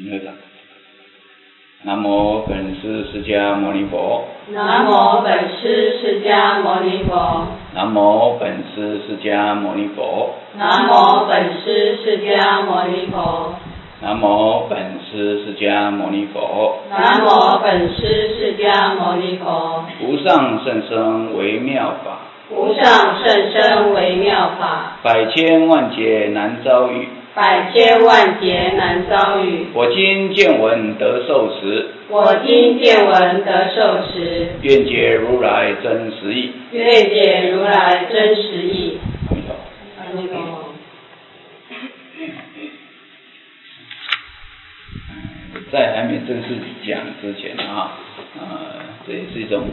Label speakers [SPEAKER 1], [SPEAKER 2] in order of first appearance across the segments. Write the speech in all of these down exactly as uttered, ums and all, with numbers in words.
[SPEAKER 1] 你会讲。南无本师释迦牟尼佛。
[SPEAKER 2] 南无本师释迦牟尼佛。
[SPEAKER 1] 南无本师释迦牟尼佛。
[SPEAKER 2] 南无本师释迦牟尼佛。
[SPEAKER 1] 南无本师释迦牟尼佛。
[SPEAKER 2] 南无本师释迦牟尼佛。
[SPEAKER 1] 无上甚深微妙法。
[SPEAKER 2] 无上甚深微妙法。
[SPEAKER 1] 百千万劫难遭遇。
[SPEAKER 2] 百千万劫难遭遇。
[SPEAKER 1] 我今见闻得受持。
[SPEAKER 2] 我今见闻得受持。
[SPEAKER 1] 愿解如来真实义。
[SPEAKER 2] 愿解如来真实义。
[SPEAKER 1] 阿弥陀佛。
[SPEAKER 2] 阿弥陀佛。
[SPEAKER 1] 在还没正式讲之前啊，呃，这也是一种，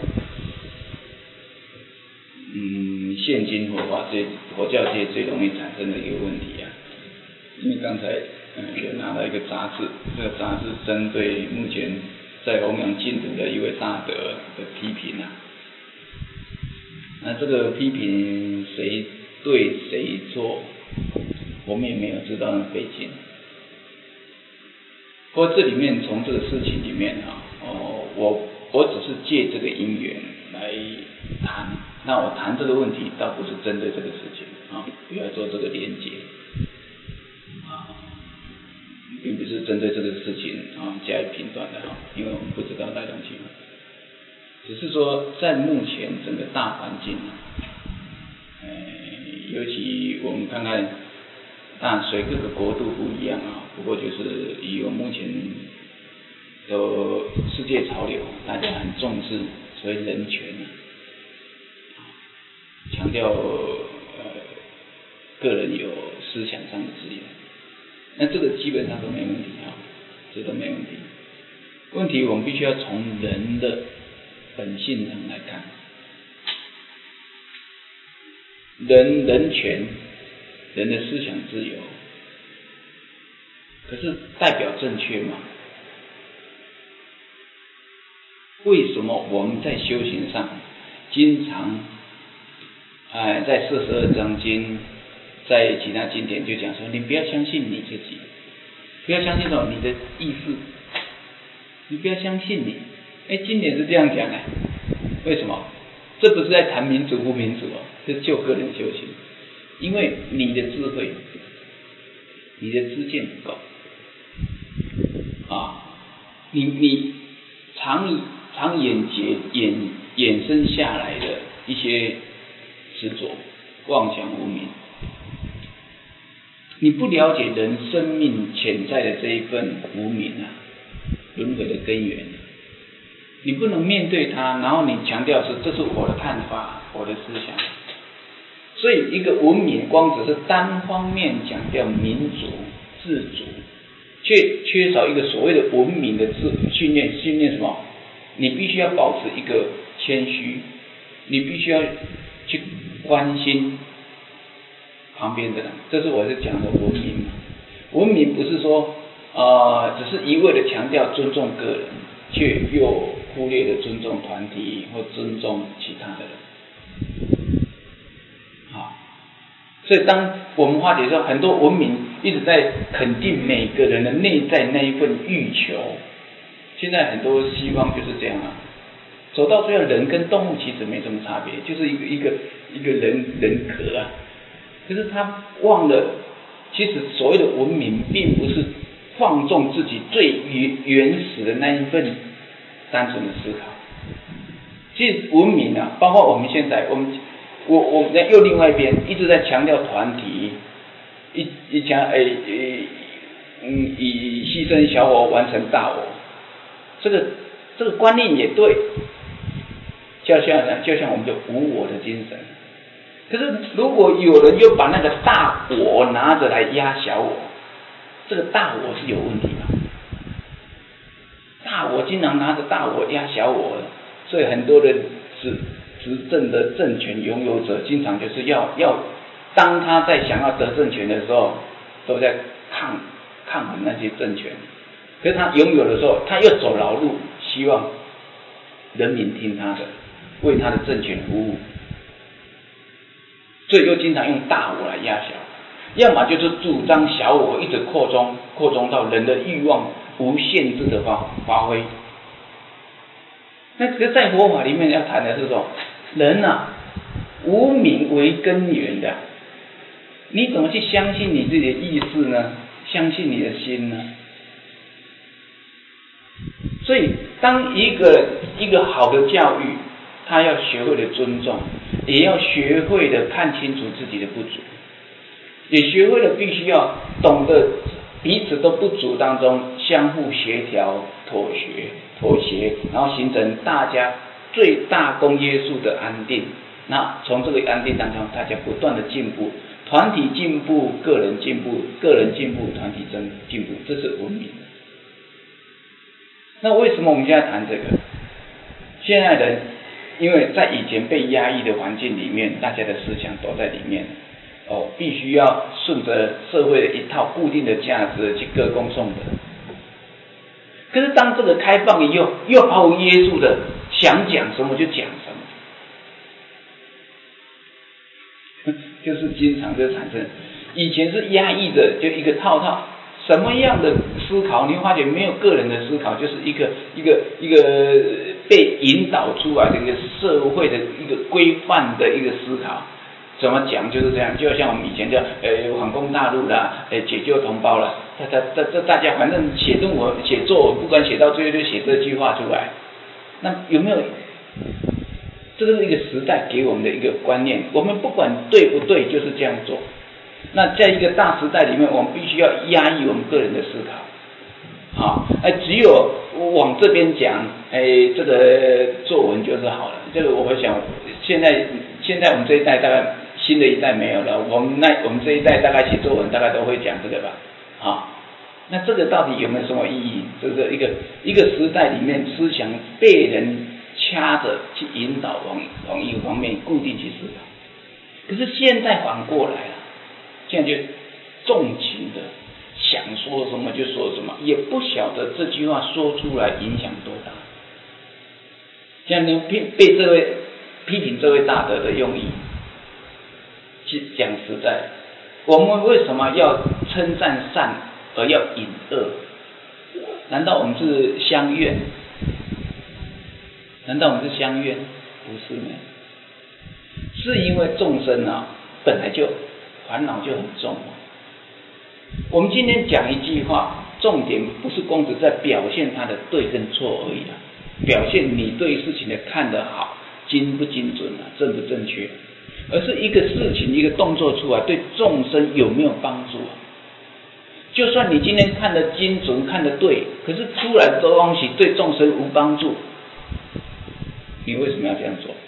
[SPEAKER 1] 嗯，现今佛法最佛教界最容易产生的一个问题啊。因为刚才嗯有拿到一个杂志，这个杂志针对目前在弘扬净土的一位大德的批评啊。那这个批评谁对谁错，我们也没有知道那背景。不过这里面从这个事情里面啊，哦，我我只是借这个因缘来谈。那我谈这个问题，倒不是针对这个事情啊，不要做这个连结啊，并不是针对这个事情啊加以评断的哈，因为我们不知道来龙去脉。只是说，在目前整个大环境啊，呃，尤其我们看看。当然，随各个国度不一样啊。不过就是以我目前的世界潮流，大家很重视所谓人权啊，强调呃个人有思想上的自由。那这个基本上都没问题啊，这都没问题。问题我们必须要从人的本性上来看，人人权。人的思想自由，可是代表正确吗？为什么我们在修行上经常，哎，在四十二章经，在其他经典就讲说，你不要相信你自己，不要相信什么你的意识，你不要相信你。哎，经典是这样讲的，为什么？这不是在谈民主不民主哦，是就个人修行。因为你的智慧，你的知见不够啊，你你常常眼结衍衍生下来的一些执着、妄想、无明，你不了解人生命潜在的这一份无明啊，轮回的根源，你不能面对它，然后你强调是这是我的看法，我的思想。所以一个文明光只是单方面强调民主自主，却缺少一个所谓的文明的自训练。训练什么？你必须要保持一个谦虚，你必须要去关心旁边的人，这是我是讲的文明嘛。文明不是说呃只是一味的强调尊重个人，却又忽略了尊重团体或尊重其他的人。所以当我们化解说，很多文明一直在肯定每个人的内在那一份欲求。现在很多西方就是这样啊，走到最后，人跟动物其实没什么差别，就是一个一个一个人人格啊。可是他忘了，其实所谓的文明，并不是放纵自己最原原始的那一份单纯的思考。其实文明啊，包括我们现在，我们。我我们在又另外一边一直在强调团体，一一强诶诶嗯以牺牲小我完成大我，这个这个观念也对，就像就像我们的无我的精神。可是如果有人又把那个大我拿着来压小我，这个大我是有问题的。大我经常拿着大我压小我，所以很多的是。执政的政权拥有者经常就是要要，当他在想要得政权的时候，都在抗抗衡那些政权。可是他拥有的时候，他又走劳碌，希望人民听他的，为他的政权服务，所以又经常用大我来压小。 要么就是主张小我一直扩充，扩充到人的欲望无限制的发发挥。那这个在佛法里面要谈的是说，人啊，无明为根源的，你怎么去相信你自己的意识呢？相信你的心呢？所以，当一个一个好的教育，他要学会的尊重，也要学会的看清楚自己的不足，也学会了必须要懂得彼此都不足当中相互协调、妥协、妥协，然后形成大家最大公约数的安定。那从这个安定当中，大家不断的进步，团体进步，个人进步，个人进步，团体真进步，这是文明的。那为什么我们现在谈这个？现在人因为在以前被压抑的环境里面，大家的思想都在里面，哦，必须要顺着社会的一套固定的价值去歌功颂德。可是当这个开放以后，又毫无约束的想讲什么就讲什么，就是经常就产生，以前是压抑的，就一个套套。什么样的思考，你会发觉没有个人的思考，就是一个一个一个被引导出来的一个社会的一个规范的一个思考。怎么讲就是这样，就像我们以前叫呃反攻大陆啦，呃解救同胞啦，这这这大家反正写论文写作文，不管写到最后就写这句话出来。那有没有？这是一个时代给我们的一个观念，我们不管对不对，就是这样做。那在一个大时代里面，我们必须要压抑我们个人的思考，啊，哎，只有往这边讲，哎，这个作文就是好了。这个我想，现在现在我们这一代大概新的一代没有了，我们那我们这一代大概写作文大概都会讲这个吧，啊，那这个到底有没有什么意义？这个一个一个时代里面，思想被人掐着去引导往往一个方面固定去思考，可是现在反过来了。现在就纵情的想说什么就说什么，也不晓得这句话说出来影响多大。像你被被这位批评这位大德的用意，去讲实在，我们为什么要称赞善而要隐恶？难道我们是相怨？难道我们是相怨？不是呢，是因为众生啊本来就烦恼就很重。我们今天讲一句话，重点不是光只在表现它的对跟错而已啊，表现你对事情的看得好，精不精准啊，正不正确，而是一个事情一个动作出来对众生有没有帮助啊？就算你今天看得精准看得对，可是出来的东西对众生无帮助，你为什么要这样做？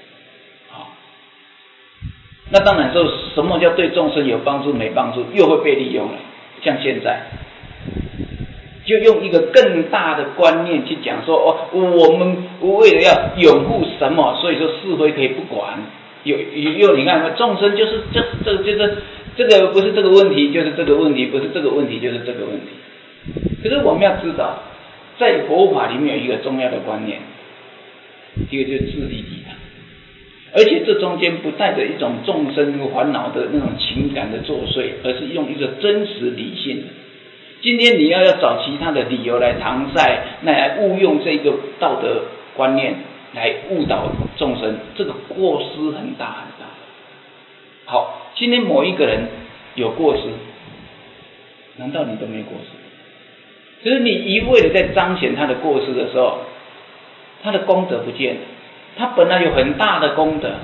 [SPEAKER 1] 那当然说什么叫对众生有帮助没帮助，又会被利用了。像现在就用一个更大的观念去讲说，哦，我们为了要拥护什么，所以说是非可以不管。有有你看众生就是这这个就是这个不是这个问题就是这个问题，不是这个问题就是这个问题。可是我们要知道，在佛法里面有一个重要的观念，一个就是自利利他。而且这中间不带着一种众生烦恼的那种情感的作祟，而是用一个真实理性的。今天你要要找其他的理由来搪塞，来误用这个道德观念来误导众生，这个过失很大很大。好，今天某一个人有过失，难道你都没过失？可是你一味的在彰显他的过失的时候，他的功德不见了。他本来有很大的功德，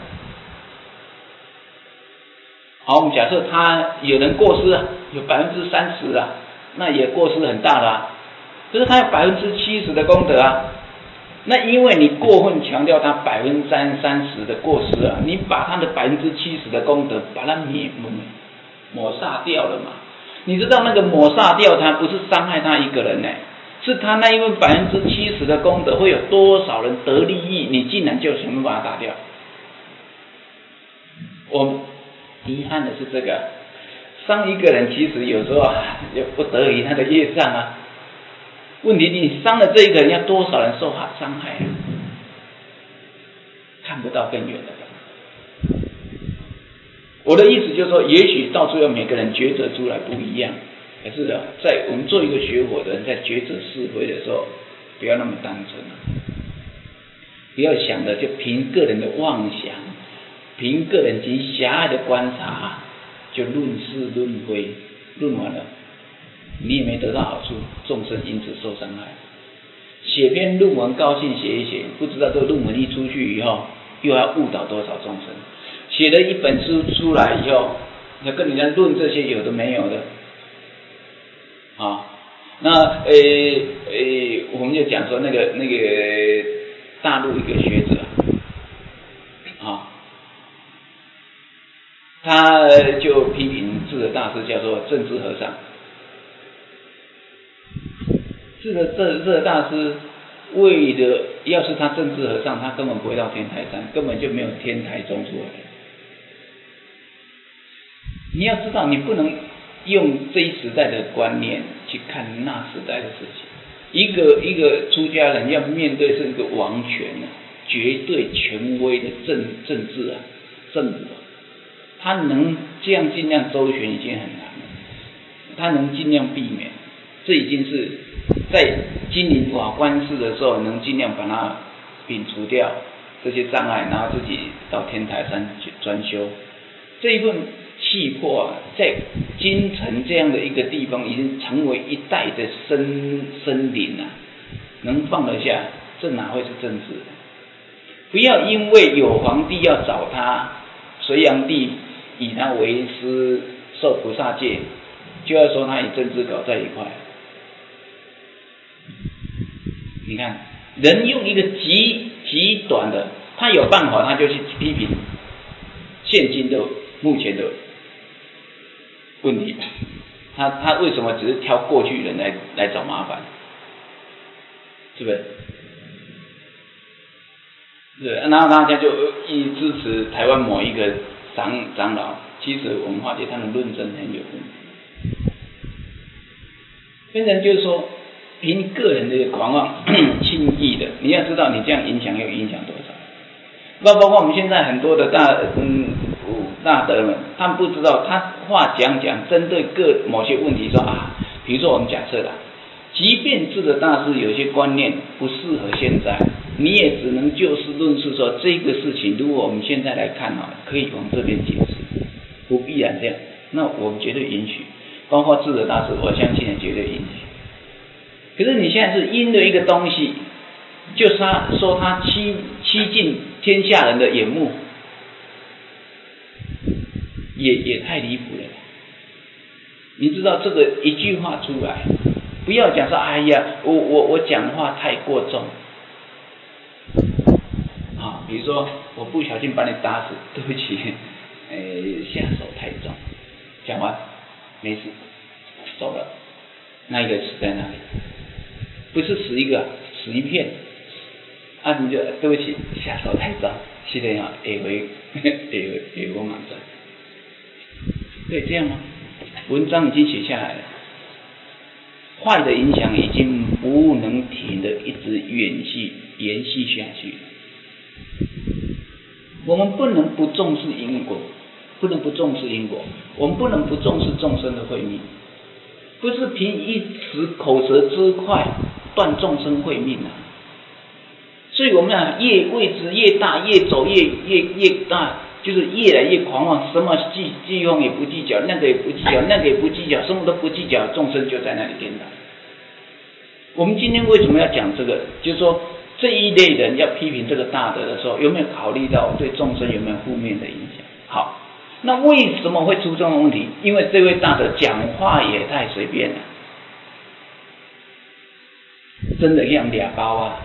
[SPEAKER 1] 好，我们假设他有人过失有百分之三十啊，那也过失很大了啊。可是他有百分之七十的功德啊，那因为你过分强调他百分之三三十的过失啊，你把他的百分之七十的功德把它灭抹抹煞掉了嘛？你知道那个抹煞掉他不是伤害他一个人呢、欸？是他那因为百分之七十的功德会有多少人得利益，你竟然就全部把它打掉。我遗憾的是这个，伤一个人其实有时候也不得已他的业障啊。问题你伤了这一个人，要多少人受伤害啊？看不到更远的。 我的意思就是说，也许到最后每个人抉择出来不一样，可是呢，在我们做一个学佛的人，在抉择是非的时候，不要那么单纯啊，不要想的就凭个人的妄想，凭个人及狭隘的观察，就论是论非，论完了，你也没得到好处，众生因此受伤害。写篇论文高兴写一写，不知道这个论文一出去以后，又要误导多少众生。写了一本书出来以后，要跟人家论这些有的没有的，啊，那诶诶，我们就讲说那个那个大陆一个学者，啊，他就批评智者大师叫做政治和尚。智者智者大师为了，要是他政治和尚，他根本不会到天台山，根本就没有天台宗出来。你要知道，你不能用这一时代的观念去看那时代的事情。一个一个出家人要面对是一个王权啊，绝对权威的政政治啊，政府啊，他能这样尽量周旋已经很难了，他能尽量避免，这已经是在经营法官司的时候能尽量把它摒除掉这些障碍，然后自己到天台山去专修。这一份气魄啊，在京城这样的一个地方，已经成为一代的森森林啊，能放得下，这哪会是政治？不要因为有皇帝要找他，隋炀帝以他为师受菩萨戒，就要说他与政治搞在一块。你看，人用一个极极短的，他有办法，他就去批评现今的目前的问题，他他为什么只是挑过去人来来找麻烦？是不是？是，然后大家就一支持台湾某一个长长老，其实我们发觉他的论证很有问题。变成就是说，凭个人的狂妄轻易的，你要知道你这样影响要影响多少。那包括我们现在很多的大嗯大德们，他们不知道，他话讲讲，针对各某些问题说啊，比如说我们假设啦，即便智者大师有些观念不适合现在，你也只能就事论事说这个事情，如果我们现在来看啊，可以往这边解释，不必然这样，那我们绝对允许，包括智者大师，我相信也绝对允许。可是你现在是因了一个东西，就是他说他欺欺尽天下人的眼目，也也太离谱了。你知道这个一句话出来，不要讲说哎呀，我我我讲话太过重啊，比如说我不小心把你打死，对不起，哎，下手太重，讲完没事走了，那一个死在那里，不是死一个，死一片啊，你就对不起，下手太重，是的呀，下回下回下回满载，对，这样吗？文章已经写下来了，坏的影响已经不能停的一直延续延续下去。我们不能不重视因果，不能不重视因果，我们不能不重视众生的慧命，不是凭一时口舌之快断众生慧命啊！所以我们讲越位置越大，越走越越越大，就是越来越狂妄，什么计计划也不计较，那个也不计较，那个也不计较，什么都不计较，众生就在那里颠倒。我们今天为什么要讲这个？就是说这一类人要批评这个大德的时候，有没有考虑到对众生有没有负面的影响？好，那为什么会出这种问题？因为这位大德讲话也太随便了，真的像俩包啊！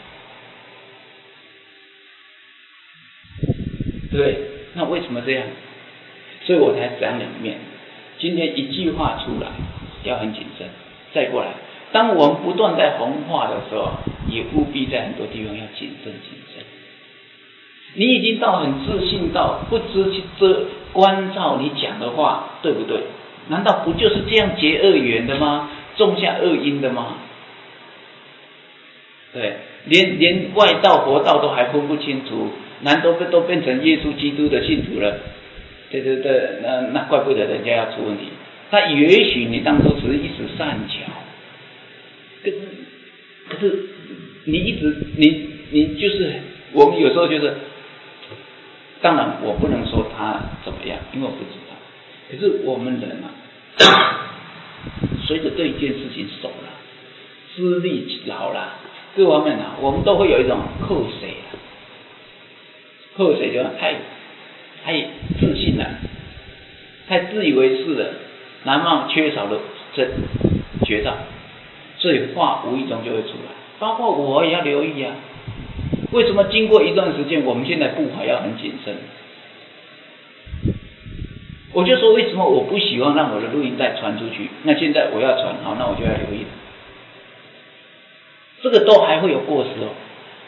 [SPEAKER 1] 对，那为什么这样？所以我才讲两面。今天一句话出来要很谨慎，再过来，当我们不断在弘化的时候，也务必在很多地方要谨慎谨慎。你已经到很自信到不知去这关照你讲的话对不对？难道不就是这样结恶缘的吗？种下恶因的吗？对，连连外道佛道都还分不清楚，难道都变成耶稣基督的信徒了？ 对对对，那那怪不得人家要出问题。他也许你当初只是一时善巧，可是可是你一直你你就是我们有时候就是，当然我不能说他怎么样，因为我不知道。可是我们人啊，随着对一件事情熟了，资历老了，各方面啊，我们都会有一种后谁啊，后谁就太太自信了，太自以为是了，难忘缺少了这绝招，所以话无意中就会出来。包括我也要留意啊，为什么经过一段时间，我们现在步伐要很谨慎？我就说为什么我不喜欢让我的录音带传出去？那现在我要传，好，那我就要留意了。这个都还会有过失哦，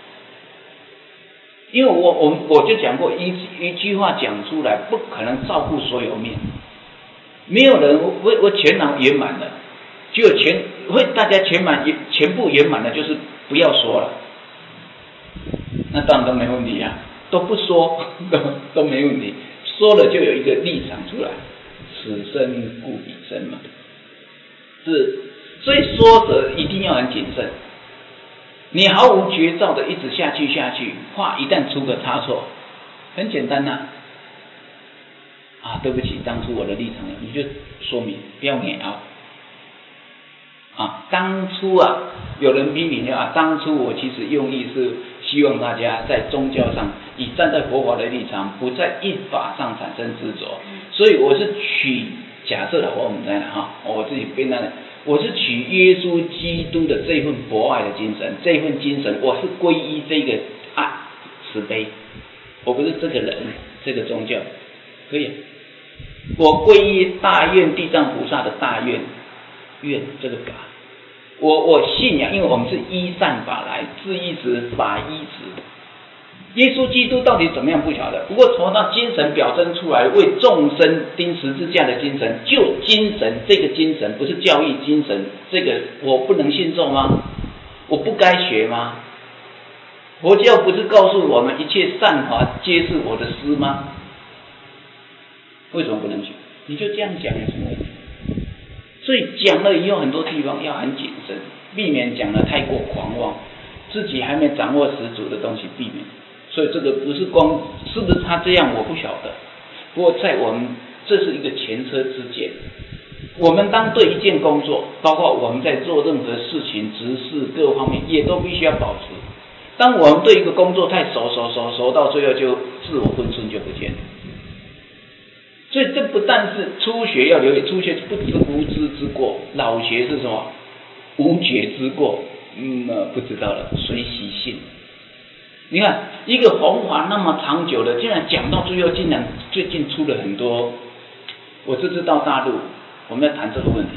[SPEAKER 1] 因为我我我就讲过一一句话讲出来，不可能照顾所有面，没有人会我全然圆满的，只有全会大家全满全部圆满的，就是不要说了，那当然都没问题啊，都不说都都没问题。说了就有一个立场出来，此生故彼生嘛，是，所以说者一定要很谨慎。你毫无绝招的一直下去下去，话一旦出个差错，很简单呐、啊，啊，对不起，当初我的立场，你就说明，不要硬拗。啊，当初啊，有人批评啊，当初我其实用意是希望大家在宗教上，以站在佛法的立场，不在一法上产生执着，所以我是取假设的，我们在哪哈，我自己编的，我是取耶稣基督的这份博爱的精神，这份精神，我是皈依这个爱慈悲，我不是这个人，这个宗教，可以，我皈依大愿地藏菩萨的大愿愿这个法。我我信仰，因为我们是依善法来，字依止，法依止。耶稣基督到底怎么样不晓得，不过从他精神表征出来，为众生钉十字架的精神，就精神这个精神，不是教义精神，这个我不能信受吗？我不该学吗？佛教不是告诉我们一切善法皆是我的师吗？为什么不能学？你就这样讲有什么问题？所以讲了以后，很多地方要很谨慎，避免讲得太过狂妄，自己还没掌握十足的东西避免。所以这个不是光是不是他这样我不晓得，不过在我们这是一个前车之鉴。我们当对一件工作，包括我们在做任何事情、执事各方面，也都必须要保持。当我们对一个工作太熟熟熟熟到最后就自我分寸就不见了。所以这不但是初学要留意，初学不知无知之过，老学是什么？无觉之过，嗯，不知道了，随习性。你看一个弘法那么长久的，竟然讲到最后，竟然最近出了很多。我这次到大陆，我们要谈这个问题。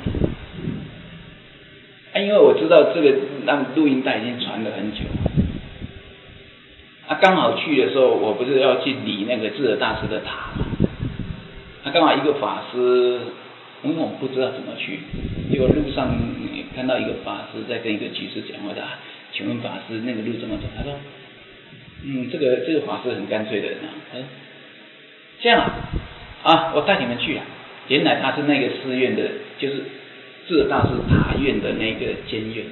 [SPEAKER 1] 啊，因为我知道这个让录音带已经传了很久。啊，刚好去的时候，我不是要去理那个智者大师的塔嘛。他、啊、刚好一个法师，因为我们不知道怎么去，结果路上看到一个法师在跟一个居士讲话的、啊，请问法师那个路怎么走？他说，嗯，这个这个法师很干脆的人啊，他说这样啊，啊，我带你们去啊。原来他是那个寺院的，就是智者大师塔院的那个监院。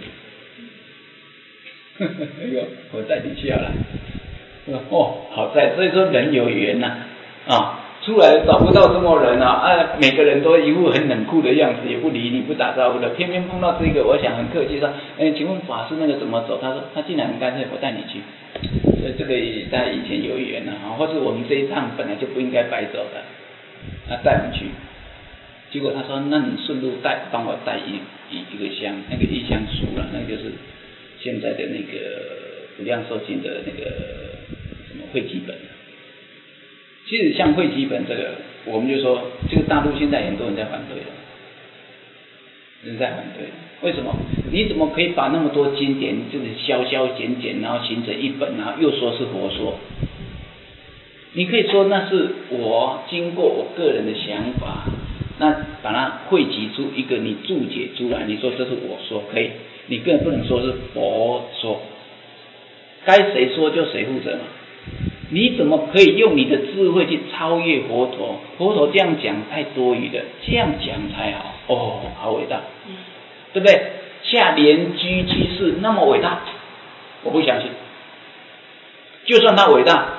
[SPEAKER 1] 哎呦，我带你去好了。哦，好在，所以说人有缘呐、啊，啊。出来找不到这么人啊！啊，每个人都一副很冷酷的样子，也不理你，不打招呼的。偏偏碰到这个，我想很客气说：“哎，请问法师那个怎么走？”他说：“他竟然很干脆，我带你去。”所以这个大家以前有缘啊，或是我们这一趟本来就不应该白走的，他带我们去。结果他说：“那你顺路带帮我带一一一个香，那个一香书了，那个就是现在的那个无量寿经的那个什么汇集本。”其实像汇集本这个，我们就说，这个大陆现在很多人在反对了，人在反对，为什么？你怎么可以把那么多经典就是削削减减，然后形成一本，然后又说是佛说？你可以说那是我经过我个人的想法，那把它汇集出一个你注解出来，你说这是我说可以，你更不能说是佛说，该谁说就谁负责嘛。 你怎么可以用你的智慧去超越佛陀？佛陀这样讲太多余了，这样讲才好。哦，好伟大，对不对？下莲居居士那么伟大，我不相信。就算他伟大，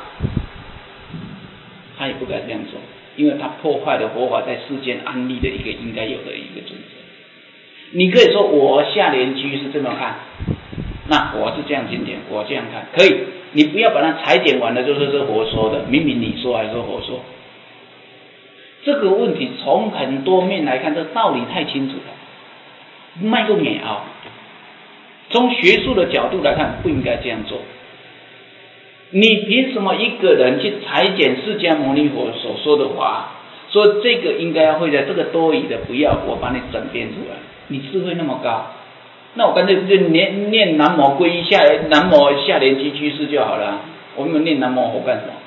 [SPEAKER 1] 他也不该这样做，因为他破坏了佛法在世间安立的一个应该有的一个准则。你可以说我下莲居士这么看，那我是这样经典，我这样看可以，你不要把它裁剪完了就说是佛说的，明明你说还是佛说。这个问题从很多面来看，这道理太清楚了，卖个眼啊！从学术的角度来看，不应该这样做。你凭什么一个人去裁剪释迦牟尼佛所说的话，说这个应该要会的，这个多余的不要，我把你整编出来？你智慧那么高，那我干脆就念念南无皈依下南无下莲居居士就好了。我们念南无佛干什么？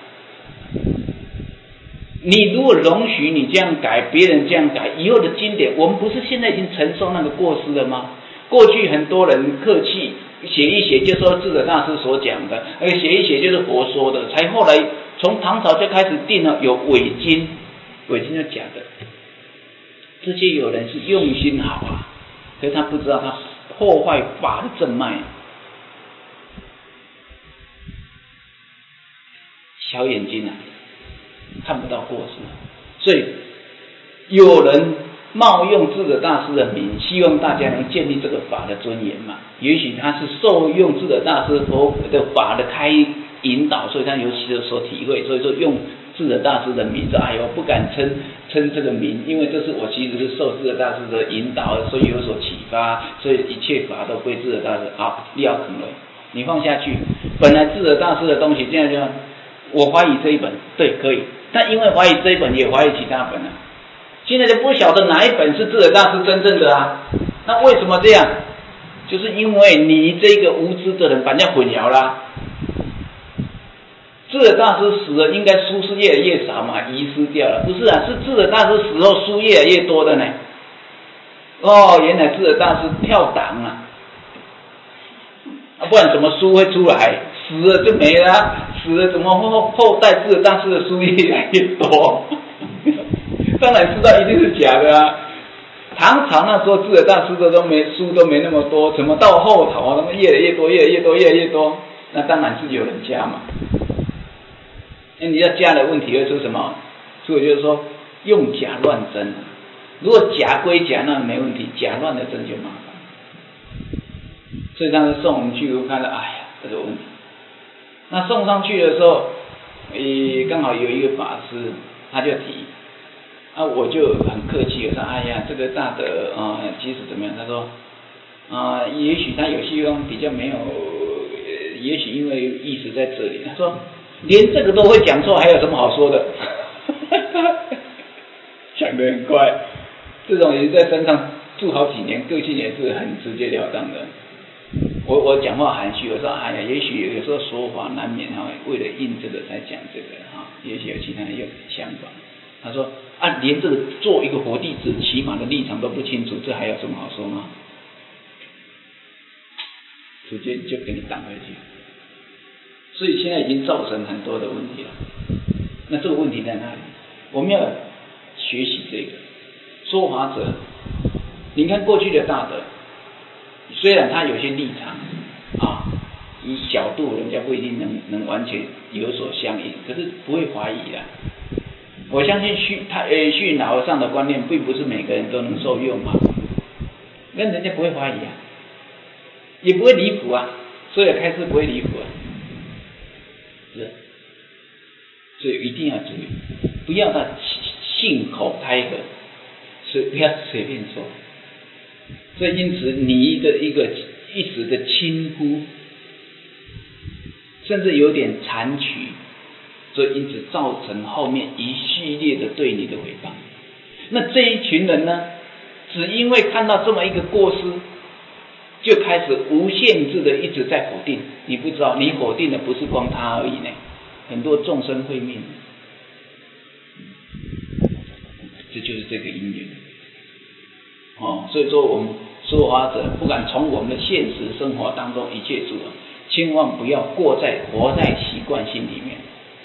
[SPEAKER 1] 你如果容许你这样改，别人这样改，以后的经典，我们不是现在已经承受那个过失了吗？过去很多人客气写一写就说智者大师所讲的，而写一写就是佛说的，才后来从唐朝就开始定了有伪经，伪经是假的。这些有人是用心好啊，可是他不知道他破坏法的正脉。小眼睛啊，看不到过失，所以有人冒用智者大师的名，希望大家能建立这个法的尊严嘛。也许他是受用智者大师佛的法的开引导，所以他有所体会，所以说用智者大师的名字，哎呦，不敢称称这个名，因为这是我其实是受智者大师的引导，所以有所启发，所以一切法都归智者大师。好，你要肯了，你放下去。本来智者大师的东西，现在就我怀疑这一本，对，可以，但因为怀疑这一本，也怀疑其他本啊。现在就不晓得哪一本是智者大师真正的啊？那为什么这样？就是因为你这个无知的人把人家混淆啦。智者大师死了，应该书是越来越少嘛，遗失掉了。不是啊，是智者大师死后书越来越多的呢。哦，原来智者大师跳档啊，啊，不然怎么书会出来？死了就没了、啊，死了怎么后后代智者大师的书越来越多？当然知道一定是假的啊！唐朝那时候智者大师的都没书都没那么多，怎么到后头啊，他们越来越多，越来越多，越来越多？那当然是有人加嘛。那你要加的问题会出什么？所以就是说用假乱真。如果假归假，那没问题；假乱的真就麻烦。所以当时送我们去，我看到，哎呀，这个问题。那送上去的时候，诶，刚好有一个法师，他就提。啊，我就很客气，我说，哎呀，这个大德啊、呃，其实怎么样？他说，啊、呃，也许他有些地方比较没有，呃、也许因为意识在这里。他说，连这个都会讲错，还有什么好说的？讲得很快，这种人在山上住好几年，个性也是很直截了当的。我我讲话含蓄，我说，哎呀，也许有时候说法难免哈，为了应这个才讲这个哈，也许有其他人有想法。他说啊，连这个做一个佛弟子起码的立场都不清楚，这还有什么好说吗？直接就给你挡回去。所以现在已经造成很多的问题了。那这个问题在哪里？我们要学习这个说法者。你看过去的大德，虽然他有些立场啊，以角度人家不一定能能完全有所相应，可是不会怀疑啦。我相信虚他呃虚脑和尚的观念，并不是每个人都能受用嘛，那人家不会怀疑啊，也不会离谱啊，所以开示不会离谱啊，是，所以一定要注意，不要他信口开河，所以不要随便说。所以因此你的一个一时的轻忽，甚至有点残取。所以因此造成后面一系列的对你的诽谤。那这一群人呢，只因为看到这么一个过失，就开始无限制的一直在否定。你不知道，你否定的不是光他而已呢，很多众生会命。这就是这个因缘。哦，所以说我们说法者，不敢从我们的现实生活当中一切处，千万不要过在活在习惯性里面。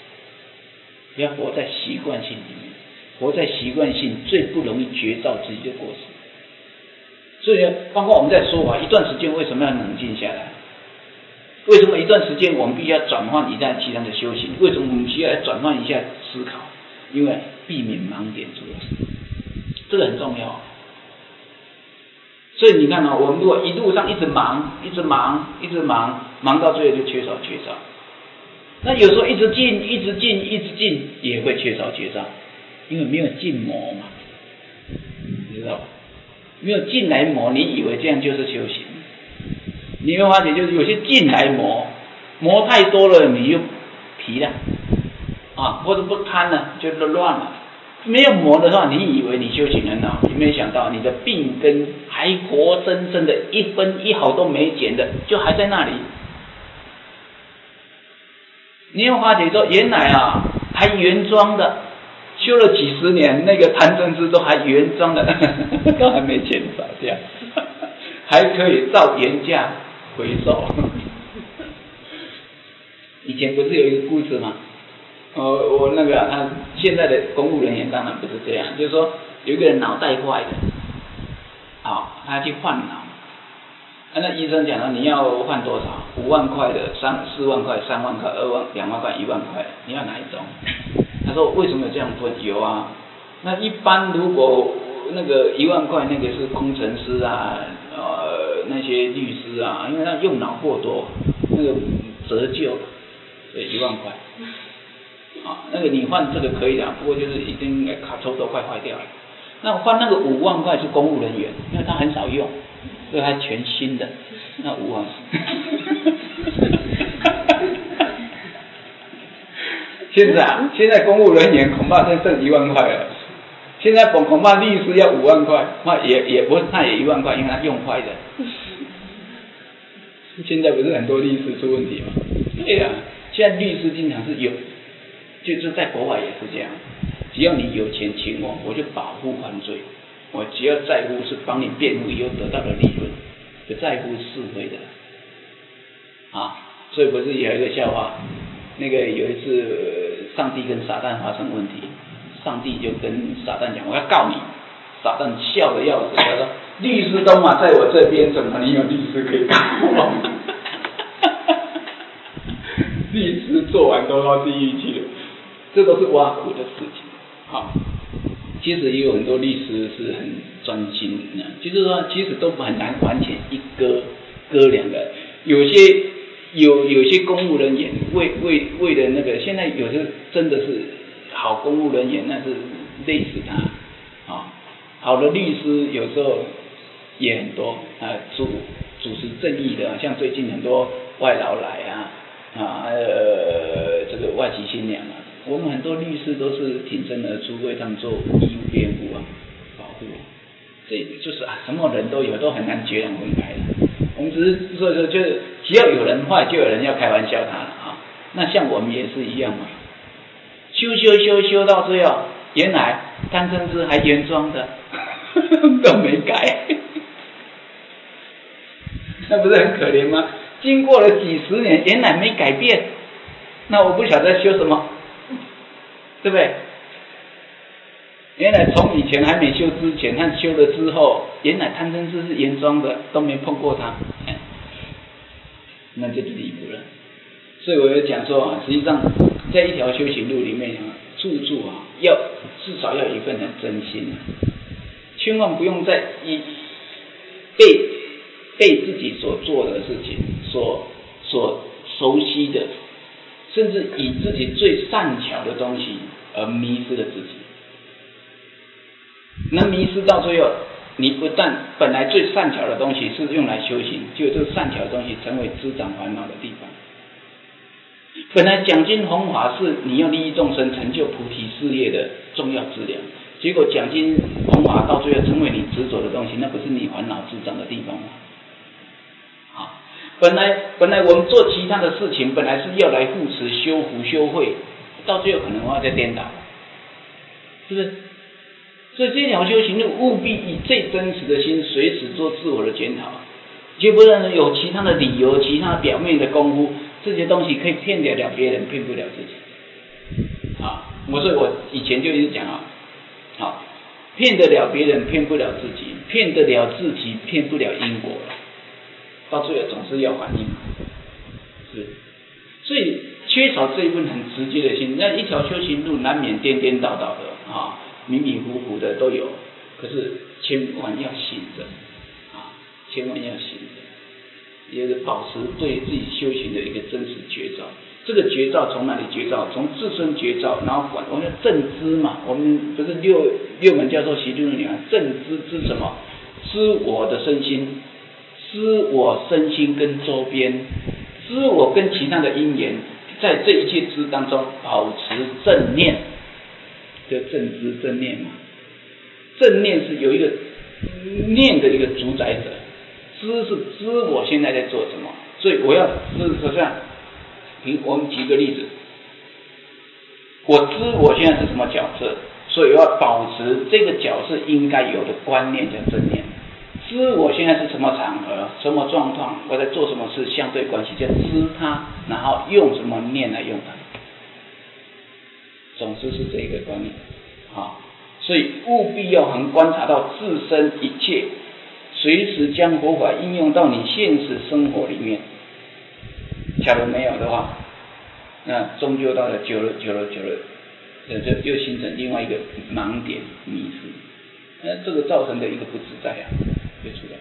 [SPEAKER 1] 不要活在习惯性里面，活在习惯性最不容易觉照自己的过失。所以呢，包括我们在说法，一段时间为什么要冷静下来？为什么一段时间我们必须要转换一下其他的修行？为什么我们需要来转换一下思考？因为避免盲点出来，这个很重要。所以你看哦，我们如果一路上一直忙，一直忙，一直忙，忙到最后就缺少觉照。那有时候一直进，一直进，一直进，也会缺少觉照，因为没有进魔嘛，你知道吧？没有进来磨，你以为这样就是修行？你会发觉，就是有些进来磨，磨太多了，你就疲了啊，或者不堪了，就乱了。没有磨的话，你以为你修行很好，你没想到你的病根还活生生的，一分一毫都没减的，就还在那里。你会发觉说，原来啊，还原装的。修了几十年，那个贪嗔痴都还原装的，都还没减少掉，还可以照原价回收。以前不是有一个故事吗？我我那个、啊、他现在的公务人员当然不是这样，就是说有一个人脑袋坏的，好，他去换脑，啊、那医生讲了，你要换多少？五万块的、三四万块、三万块、二万、两万块、一万块，你要哪一种？他说为什么这样分？有啊，那一般如果那个一万块那个是工程师啊，呃那些律师啊，因为他用脑过多，那个折旧，对，一万块。啊，那个你换这个可以的，不过就是已经卡抽都快坏掉了。那换那个五万块是公务人员，因为他很少用，所以还全新的，那五万。现在啊，现在公务人员恐怕剩剩一万块了。现在恐恐怕律师要五万块，那也也不是，他也一万块，因为他用坏的。现在不是很多律师出问题吗？对呀、啊，现在律师经常是有，就是在国外也是这样。只要你有钱请我，我就保护犯罪。我只要在乎是帮你辩护以后得到的利润，不在乎是非的。啊，所以不是有一个笑话？那个有一次，上帝跟撒旦发生问题，上帝就跟撒旦讲：“我要告你。”撒旦笑得要死，他说：“律师都嘛在我这边，怎么你有律师可以告我？”律师做完都到地狱去了，这都是挖苦的事情。好，其实也有很多律师是很专心的，就是说，其实都很难完全一割割两个，有些。有有些公务人员为为为了那个，现在有些真的是好公务人员，那是累死他啊。好的律师有时候也很多啊，主主持正义的，像最近很多外劳来啊啊呃这个外籍新娘啊，我们很多律师都是挺身而出为他们做义务辩护啊，保护。这就是啊，什么人都有，都很难截然分开的。我们只是说说，就是只要有人坏，就有人要开玩笑他了啊。那像我们也是一样嘛，修修修修到最后，原来贪嗔痴还原装的，都没改，那不是很可怜吗？经过了几十年，原来没改变，那我不晓得修什么，对不对？原来从以前还没修之前和修了之后，原来贪嗔痴是原装的，都没碰过它，那就离谱了。所以我有讲说啊，实际上在一条修行路里面啊，处处啊要至少要有一份很真心啊，千万不用再以被被自己所做的事情所所熟悉的，甚至以自己最善巧的东西而迷失了自己。能迷失到最后，你不但本来最善巧的东西是用来修行，就这个善巧的东西成为滋长烦恼的地方。本来讲经弘法是你要利益众生、成就菩提事业的重要资粮，结果讲经弘法到最后成为你执着的东西，那不是你烦恼滋长的地方吗？好，本来本来我们做其他的事情，本来是要来护持、修福、修慧，到最后可能我要再颠倒，是不是？所以这条修行路务必以最真实的心，随时做自我的检讨，绝不能有其他的理由、其他表面的功夫，这些东西可以骗得了别人，骗不了自己。啊， 我所以我以前就一直讲啊，好，骗得了别人，骗不了自己；骗得了自己，骗不了因果了。到最后总是要还因，是。所以缺少这一份很直接的心，那一条修行路难免颠颠倒倒的啊，迷迷糊糊的都有。可是千万要醒着啊，千万要醒着，也是保持对自己修行的一个真实觉照。这个觉照从哪里觉照？从自身觉照，然后管我们的正知嘛。我们不是六六门教授习律论讲正知知什么？知我的身心，知我身心跟周边，知我跟其他的因缘，在这一切知当中保持正念，就正知正念嘛。正念是有一个念的一个主宰者，知是知我现在在做什么，所以我要知实上。我们举个例子，我知我现在是什么角色，所以我要保持这个角色应该有的观念叫正念。知我现在是什么场合、什么状况，我在做什么事，相对关系叫知它，然后用什么念来用它。总之是这个观念啊，所以务必要很观察到自身一切，随时将佛法应用到你现实生活里面。假如没有的话，那终究到了久了久了久了，呃，就又形成另外一个盲点迷失，那这个造成的一个不自在啊，就出来。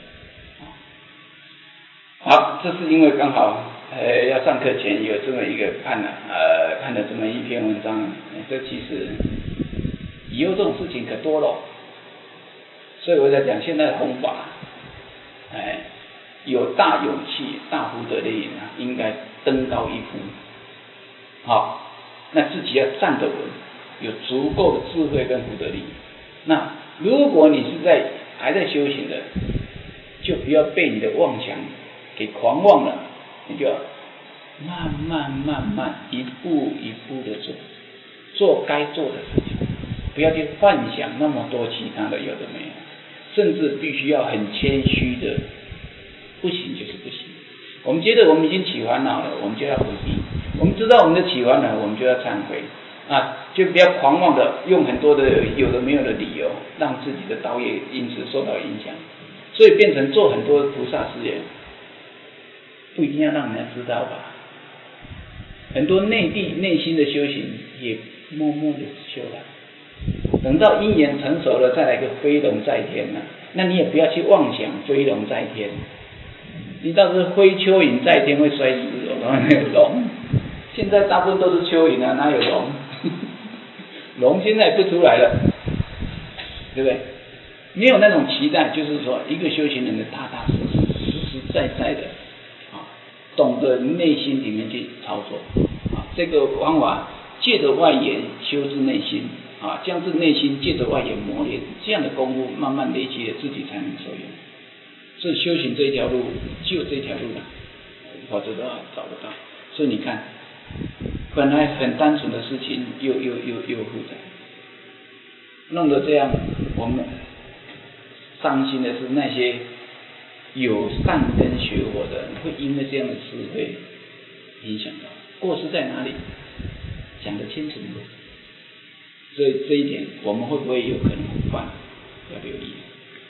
[SPEAKER 1] 好，这是因为刚好呃要上课前有这么一个看了呃看了这么一篇文章，呃、这其实以后这种事情可多了，所以我在讲现在的弘法，哎。有大勇气、大福德的人啊，应该登高一呼。好，那自己要站得稳，有足够的智慧跟福德力。那如果你是在还在修行的，就不要被你的妄想给狂妄了，你就要慢慢慢慢一步一步的做，做该做的事情，不要去幻想那么多其他的有的没有，甚至必须要很谦虚的。不行就是不行，我们觉得我们已经起烦恼了，我们就要回避；我们知道我们的起烦恼，我们就要忏悔啊，就不要狂妄的用很多的有的没有的理由，让自己的道业因此受到影响。所以变成做很多菩萨事业，不一定要让人家知道吧。很多内地内心的修行也默默的修了，等到因缘成熟了，再来个飞龙在天了、啊，那你也不要去妄想飞龙在天。你倒是飞蚯蚓在天会摔死哦，没有龙。现在大部分都是蚯蚓啊，哪有龙？龙现在不出来了，对不对？没有那种期待，就是说一个修行人的踏踏实实、实实在在的啊，懂得内心里面去操作啊，这个方法借着外缘修治内心啊，将治内心，借着外缘磨练，这样的功夫慢慢累积了，自己才能受用。所以修行这一条路，就这条路了，否则的话找不到。所以你看，本来很单纯的事情，又又又又复杂，弄得这样，我们伤心的是那些有善根学佛的人，会因为这样的事会影响到。过失在哪里？讲得清楚吗？所以这一点，我们会不会有可能犯？要留意。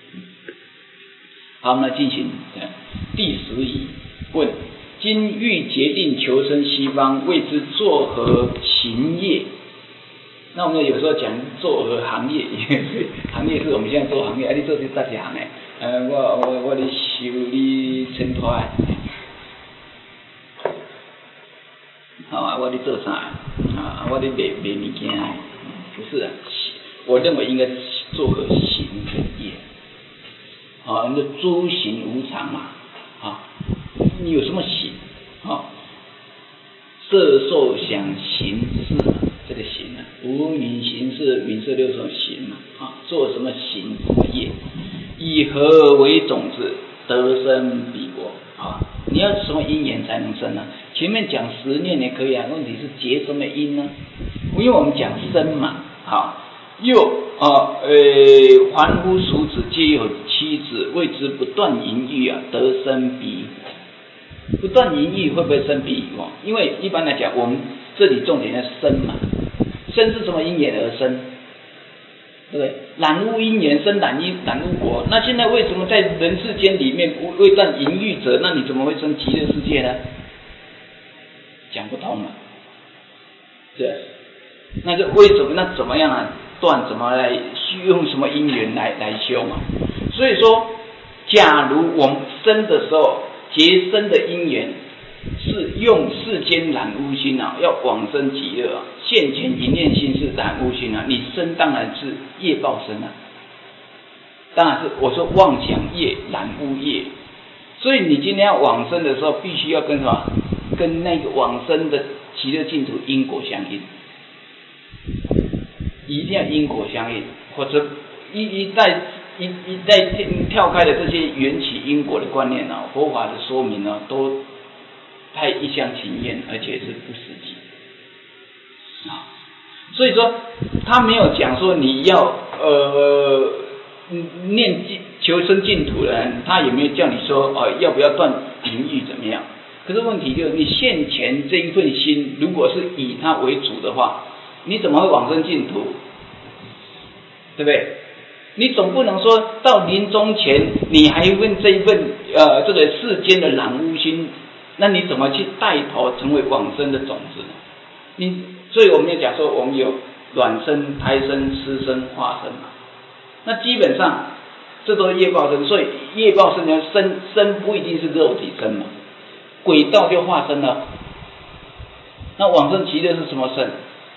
[SPEAKER 1] 好，我们来进行第十疑问：今欲决定求生西方，谓之作何行业？那我们有时候讲作何行业，行业是我们现在做行业，啊，你做是哪一行呢？呃，我我我咧修理衬托的，好啊，我咧做啥？啊，我咧卖卖物件，不是啊，我认为应该是作何行业？啊，那诸行无常嘛，啊，你有什么行？啊，色受想行识嘛，这个行啊，无名行识名色六种行嘛，啊，做什么行什么业？以何为种子得生彼国？啊，你要什么因缘才能生呢？前面讲十念也可以啊，问题是结什么因呢？因为我们讲生嘛，好。又啊，呃，凡夫俗子皆有妻子，谓之不断淫欲啊，得生彼。不断淫欲会不会生彼国？因为一般来讲，我们这里重点要生嘛， 生是什么因缘而生？对不对？染污因缘生染因染污果。那现在为什么在人世间里面未断淫欲者，那你怎么会生极乐世界呢？讲不通了。对，那是为什么？那怎么样啊？断怎么来用什么因缘来来修嘛？所以说，假如我们生的时候结生的因缘是用世间染污心啊，要往生极乐啊，现前一念心是染污心啊，你生当然是业报生啊，当然是我说妄想业、染污业。所以你今天要往生的时候，必须要跟什么？跟那个往生的极乐净土因果相应。一定要因果相应，或者一一旦一一旦跳开的这些缘起因果的观念啊，佛法的说明啊，都太一厢情愿，而且是不实际啊。所以说，他没有讲说你要呃念求生净土的人，他也没有叫你说哦、呃、要不要断淫欲怎么样。可是问题就是，你现前这一份心，如果是以他为主的话，你怎么会往生净土？对不对？你总不能说到临终前，你还问这一份呃这个世间的染污心，那你怎么去带头成为往生的种子呢？你所以我们要讲说，我们有卵生、胎生、湿生、化生嘛。那基本上这都是业报生，所以业报生呢，生生不一定是肉体生嘛，轨道就化生了。那往生极乐是什么生？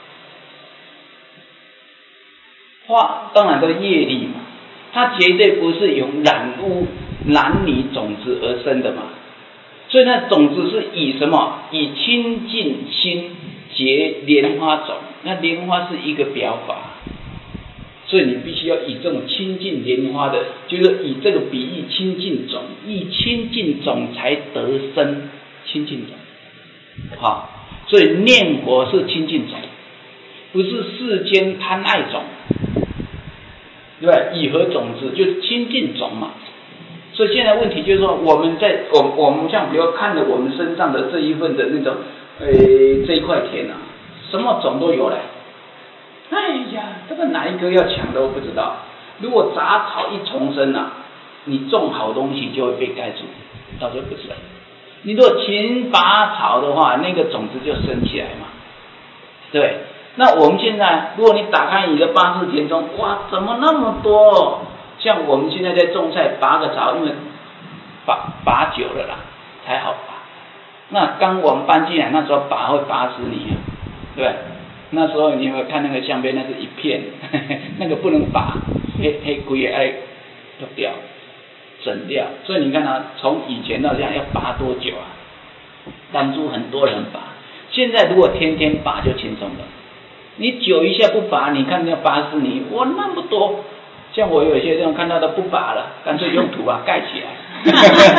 [SPEAKER 1] 化当然都是业力嘛，它绝对不是由染污男女种子而生的嘛。所以那种子是以什么？以清净心结莲花种。那莲花是一个表法，所以你必须要以这种清净莲花的，就是以这个比喻清净种，以清净种才得生清净种。好，所以念佛是清净种，不是世间贪爱种，对吧？以何种子就是清净种嘛。所以现在问题就是说，我们在我我们像比如看着我们身上的这一份的那种呃这一块田啊，什么种都有嘞。哎呀，这个哪一个要抢都不知道。如果杂草一重生啊，你种好东西就会被盖住，到时候不知道。你如果勤拔草的话，那个种子就生起来嘛，对。那我们现在，如果你打开你的八字田中，哇，怎么那么多？像我们现在在种菜，拔个草，因为拔拔久了啦，才好拔。那刚我们搬进来那时候拔会拔死你啊，对不对？那时候你有没有看那个相片？那是一片，呵呵那个不能拔，黑黑龟爱剁掉，整掉。所以你看啊，从以前到现在要拔多久啊？当初很多人拔，现在如果天天拔就轻松了。你久一下不拔，你看要拔死你，哇，那么多。像我有些人看到都不拔了，干脆用土把它盖起来。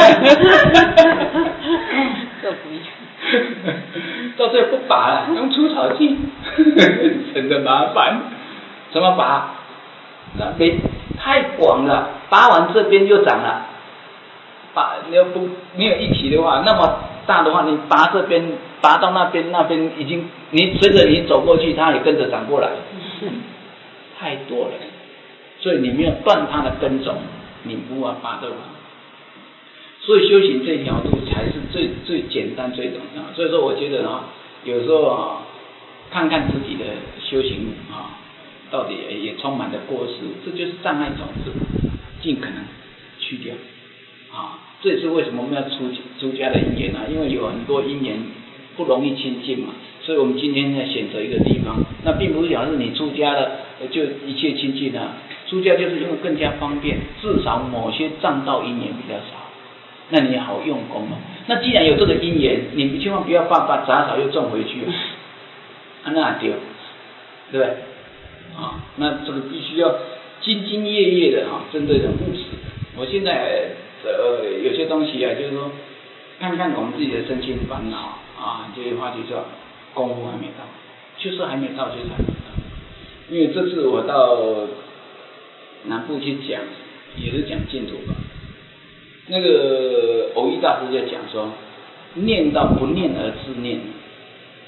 [SPEAKER 2] 这不一样。
[SPEAKER 1] 到最后不拔了，用除草剂，省得麻烦。怎么拔？那没太广了，拔完这边就长了。拔你要不没有一起的话，那么大的话，你拔这边，拔到那边，那边已经你随着你走过去，它也跟着长过来，太多了。所以你没有断它的根种，你无法拔得完。所以修行这条路才是最最简单最重要。所以说我觉得啊，有时候啊，看看自己的修行路啊，到底也也充满了过失，这就是障碍种子，尽可能去掉啊。这也是为什么我们要出出家的因缘啊，因为有很多因缘不容易亲近嘛，所以我们今天要选择一个地方，那并不是讲是你出家了就一切亲近啊。出家就是因为更加方便，至少某些障道因缘比较少，那你好用功嘛。那既然有这个因缘，你千万不要把把杂草又种回去，啊那丢，对不对？啊，那这个必须要兢兢业业的啊，针对这种务实。我现在呃有些东西啊，就是说看看我们自己的身心烦恼啊，这些话题说功夫还没到，就是还没到，就是还没到。因为这次我到南部去讲，也是讲净土吧。那个藕益大师就讲说，念到不念而自念，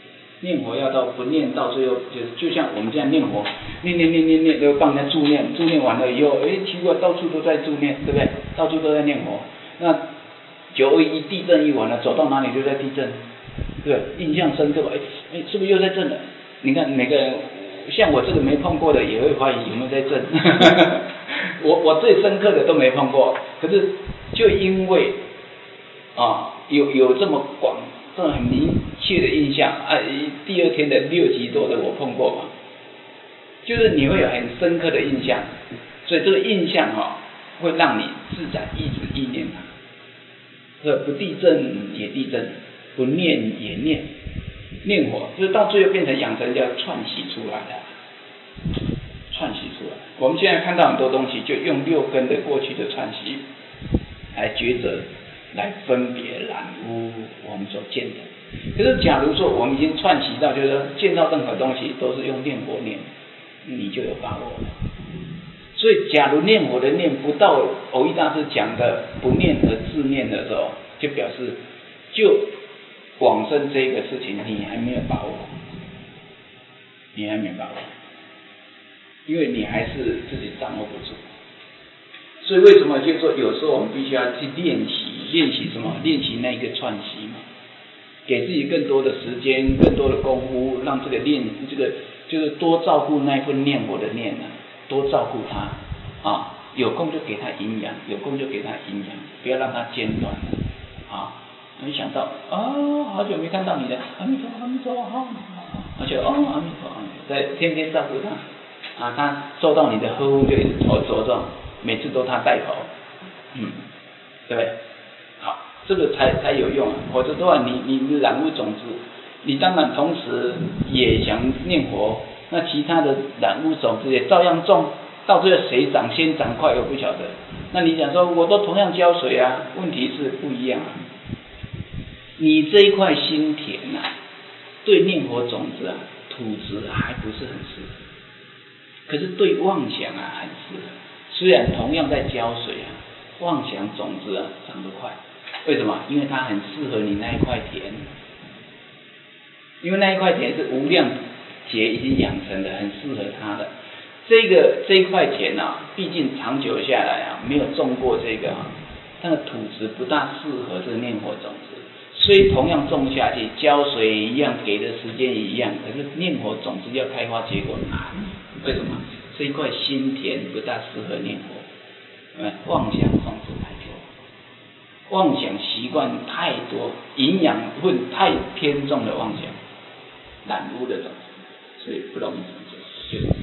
[SPEAKER 1] 念佛要到不念到最后，就就像我们这样念佛，念念念念念，都帮人家助念，助念完了以后，哎，奇怪，到处都在助念，对不对？到处都在念佛。那九二一地震一完了，走到哪里就在地震，对，印象深刻吧？哎哎，是不是又在震了？你看每个人，像我这个没碰过的，也会怀疑有没有在震。我我最深刻的都没碰过，可是就因为啊有有这么广。这种很明确的印象啊，第二天的六级多的我碰过嘛，就是你会有很深刻的印象，所以这个印象哈、哦、会让你自然一直意念它，这不地震也地震，不念也念，念佛就是到最后变成养成叫串习出来的，串习出来。我们现在看到很多东西，就用六根的过去的串习来抉择。来分别染污我们所见的。可是假如说我们已经串习到，就是说见到任何东西都是用念佛念，你就有把握了。所以假如念佛的念不到藕益大师讲的不念而自念的时候，就表示就往生这个事情你还没有把握，你还没有把握，因为你还是自己掌握不住。所以为什么就是说有时候我们必须要去练习，练习什么？练习那一个串习嘛，给自己更多的时间，更多的功夫，让这个练这个就是多照顾那份念佛的念啊，多照顾它啊，有空就给它营养，有空就给它营养，不要让它间断啊。没想到啊，好久没看到你了，阿弥陀阿弥陀哈，而且哦阿弥陀阿弥陀，在天天照顾它啊，它受到你的呵护就一直着着重。每次都他带头，嗯，对不对？好，这个才才有用啊，否则的话，你你你染污种子，你当然同时也想念佛，那其他的染污种子也照样种，到最后谁长先长快我不晓得。那你想说，我都同样浇水啊，问题是不一样啊。你这一块心田啊，对念佛种子啊，土质还不是很适合，可是对妄想啊很适合。虽然同样在浇水啊，妄想种子啊长得快，为什么？因为它很适合你那一块田，因为那一块田是无量劫已经养成的，很适合它的。这个这一块田啊，毕竟长久下来啊，没有种过这个啊，它的土质不大适合这个念佛种子。虽同样种下去，浇水一样，给的时间一样，可是念佛种子要开花结果难，为什么？这一块心田不大适合念佛，妄想种子太多，妄想习惯太多，营养分太偏重的妄想，染污的种子，所以不容易成就。就是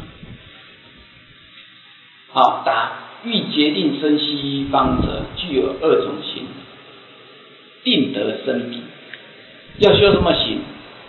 [SPEAKER 1] 好，答：欲决定生西方者，具有二种行，定得生彼。要修什么行？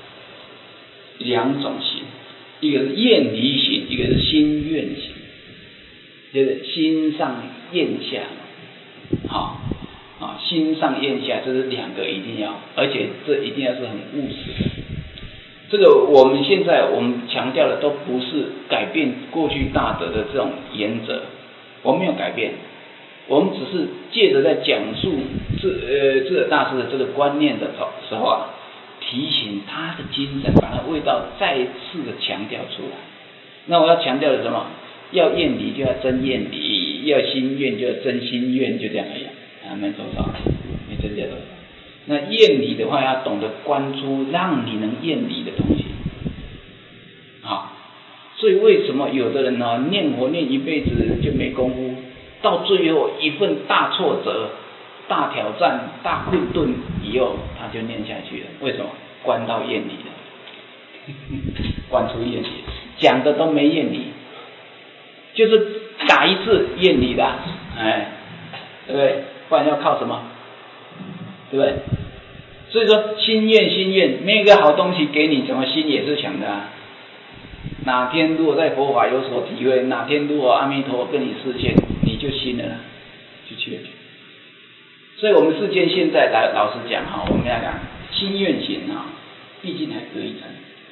[SPEAKER 1] 两种行。一个是厌离行，一个是心愿行，就是心上厌下，好啊，心上厌下，这是两个一定要，而且这一定要是很务实的。这个我们现在我们强调的都不是改变过去大德的这种原则，我们没有改变，我们只是借着在讲述智呃智者大师的这个观念的时候啊。提醒他的精神，把它味道再次的强调出来。那我要强调的什么？要厌离就要真厌离，要心愿就要真心愿，就这样而已啊，没多少，没增加多少。那厌离的话，要懂得观出让你能厌离的东西。好，所以为什么有的人呢，念佛念一辈子就没功夫，到最后一份大挫折。大挑战、大困顿以后，他就念下去了。为什么？观到厌离了，观出厌离，讲的都没厌离，就是打一次厌离的，哎，对不对？不然要靠什么？对不对？所以说，心愿心愿，没有一个好东西给你，怎么心也是想的啊？哪天如果在佛法有所体会，哪天如果阿弥陀佛跟你示现，你就信了，就去了。所以我们世间现在来老实讲哈，我们要讲心愿行啊，毕竟还隔一层。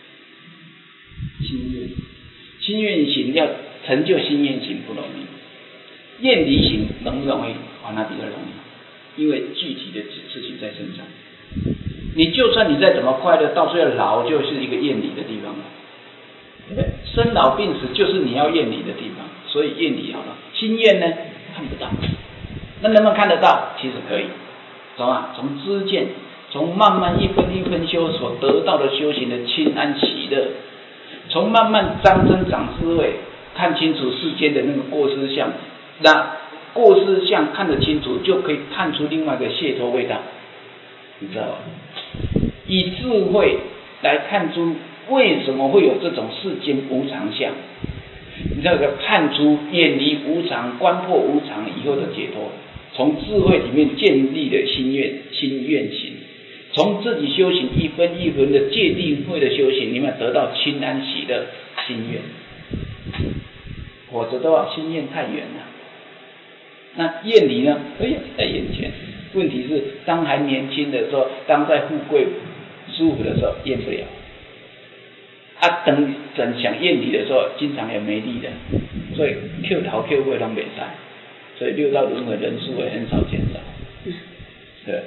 [SPEAKER 1] 心愿，心愿行要成就心愿行不容易，厌离行容不容易？啊，那比较容易，因为具体的事情在身上。 你就算你再怎么快乐，到最后老就是一个厌离的地方了，对不对？生老病死就是你要厌离的地方，所以厌离好了。心愿呢看不到，那能不能看得到？其实可以，懂吗？从知见，从慢慢一分一分修所得到的修行的清安喜乐，从慢慢张增长智慧，看清楚世间的那个过失相，那过失相看得清楚，就可以看出另外一个解脱味道，你知道吗？以智慧来看出为什么会有这种世间无常相，你知道个看出远离无常、观破无常以后的解脱，从智慧里面建立的心愿、心愿行，从自己修行一分一分的戒定慧的修行里面得到清安喜乐心愿，否则的话心愿太远了。那厌离呢？哎呀，在眼前。问题是，当还年轻的时候，当在富贵舒服的时候，厌不了。啊，等等想厌离的时候，经常也没力的，所以 Q 头 Q 尾都没晒，所以六道轮回人数也很少减少。对，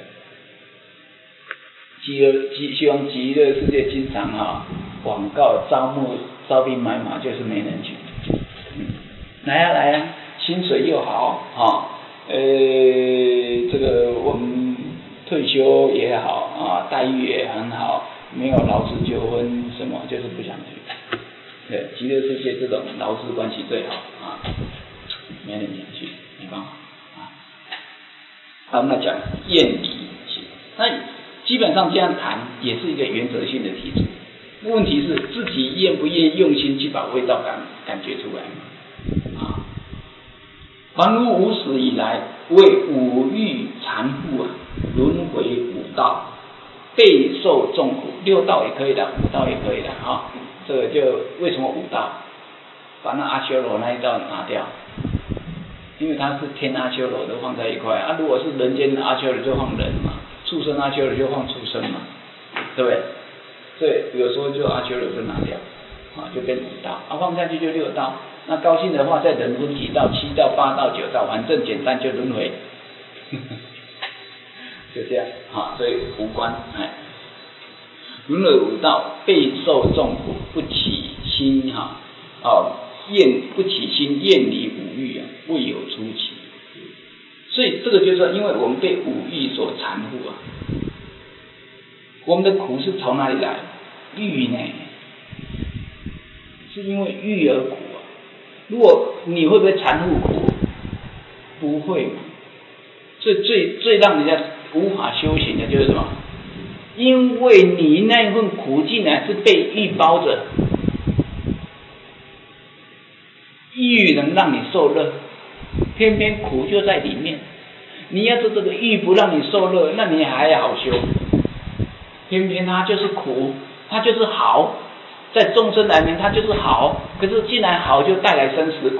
[SPEAKER 1] 极乐极希望极乐世界经常啊广告招募招兵买马，就是没人去。嗯，来啊来啊，薪水又好啊。呃，这个我们退休也好啊，待遇也很好，没有劳资纠纷什么，就是不想去。对，极乐世界这种劳资关系最好啊，没人想去，没办法啊。好，我们来讲厌离，那基本上这样谈也是一个原则性的提出。问题是自己愿不愿意用心去把味道感感觉出来啊？凡夫无始以来，为五欲缠缚啊，轮回五道，备受众苦。六道也可以的，五道也可以的啊。这个就为什么五道？把那阿修罗那一道拿掉，因为它是天阿修罗都放在一块啊。如果是人间的阿修罗就放人嘛，畜生阿修罗就放畜生嘛，对不对？对，有时候就阿修罗就拿掉啊，就变五道啊，放下去就六道。那高兴的话，在人分几道，七道、八道、九道，反正简单就轮回，就这样啊，所以无关哎。轮回五道，备受众苦，不起心哈哦厌不起心厌离五欲啊，未有出期。所以这个就是说，因为我们被五欲所缠缚啊，我们的苦是从哪里来？欲呢？是因为欲而苦。如果你会不会缠缚苦？不会嘛。所以最最让人家无法修行的就是什么？因为你那份苦竟然是被欲包着，欲能让你受乐，偏偏苦就在里面。你要是这个欲不让你受乐，那你还好修。偏偏它就是苦，它就是好。在众生来面，它就是好，可是既然好，就带来生死苦，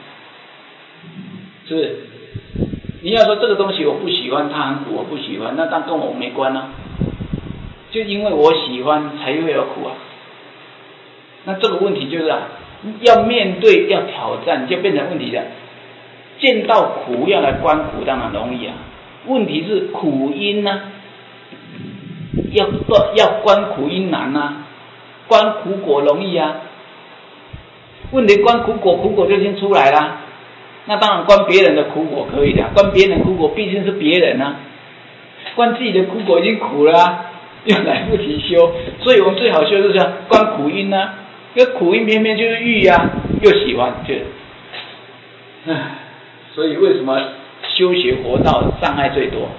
[SPEAKER 1] 是不是？你要说这个东西我不喜欢，它很苦，我不喜欢，那当跟我没关啊。就因为我喜欢，才会有苦啊。那这个问题就是啊，要面对，要挑战，就变成问题了。见到苦要来观苦，当然容易啊。问题是苦因呢、啊，要要观苦因难啊。观苦果容易啊，问题观苦果，苦果就先出来啦。那当然观别人的苦果可以的，观别人的苦果毕竟是别人啊，观自己的苦果已经苦了啊，又来不及修，所以我们最好修就是像观苦因啊，因为苦因偏偏就是欲啊，又喜欢，就，唉，所以为什么修学活道障碍最多？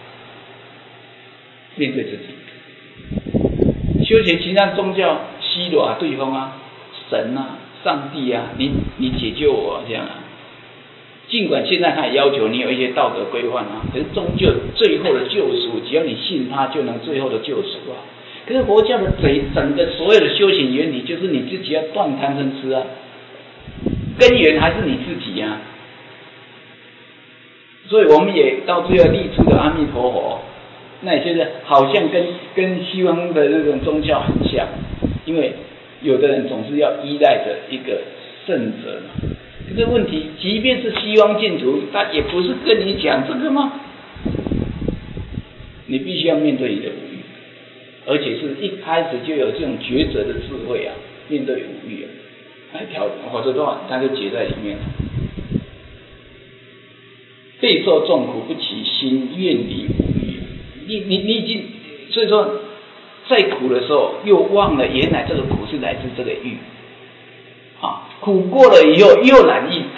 [SPEAKER 1] 面对自己。修行其他宗教西罗啊，对方啊，神啊，上帝啊，你你解救我这样啊。尽管现在他也要求你有一些道德规范啊，可是终究最后的救赎，只要你信他，就能最后的救赎啊。可是佛教的整整个所有的修行原理，就是你自己要断贪嗔痴啊，根源还是你自己啊。所以我们也到最后立出的阿弥陀佛。那也就是好像跟跟西方的那种宗教很像，因为有的人总是要依赖着一个圣者嘛。可是问题，即便是西方净土，他也不是跟你讲这个吗？你必须要面对你的五欲，而且是一开始就有这种抉择的智慧啊，面对五欲啊，来调整，否则的话它就结在里面了。备受众苦不起心，愿离五欲。你你你已经，所以说在苦的时候，又忘了原来这个苦是来自这个欲，啊，苦过了以后又染欲，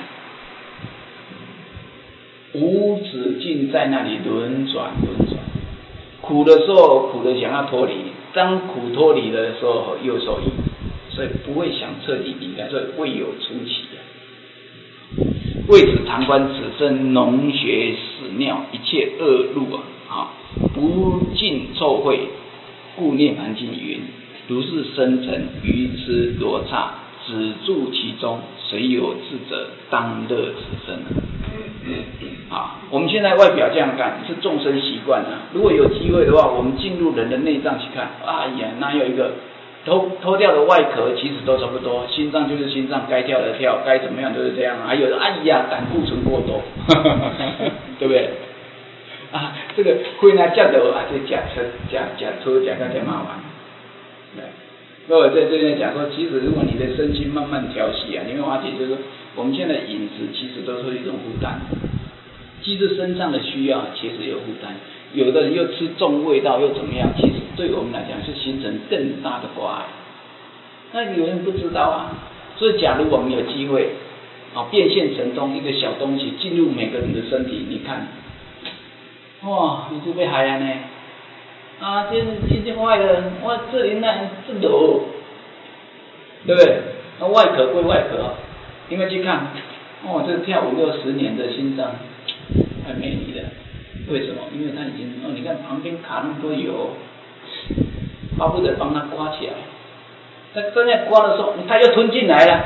[SPEAKER 1] 无止境在那里轮转轮转。苦的时候苦的想要脱离，当苦脱离的时候又受益，所以不会想彻底离开，所以未有出期啊。为此常观此生脓血屎尿一切恶路啊，啊不尽臭秽，故涅盘经云：如是生尘愚痴罗刹，只住其中，谁有智者当乐此生啊。啊，我们现在外表这样看是众生习惯啊。如果有机会的话，我们进入人的内脏去看，哎呀，哪有一个脱脱掉的外壳，其实都差不多。心脏就是心脏，该跳的跳，该怎么样都是这样。还有，哎呀，胆固醇过多，对不对？啊，这个会呢，叫的啊，这假车、假假车、假个假麻烦。对，那我在这边讲说，其实如果你的身心慢慢调息啊，你会发觉就是说，我们现在饮食其实都是一种负担。其实身上的需要其实有负担，有的人又吃重味道又怎么样，其实对我们来讲是形成更大的挂碍。那有人不知道啊，所以假如我们有机会啊，变现神通一个小东西进入每个人的身体，你看，哇，你就被害了呢。啊，这这这坏了，我这里那这头，对不对？那外壳归外壳，你们去看，哦，这跳五六十年的心脏。太美丽了，为什么？因为它已经哦，你看旁边卡那么多油，巴不得帮它刮起来。它正在刮的时候，它又吞进来了。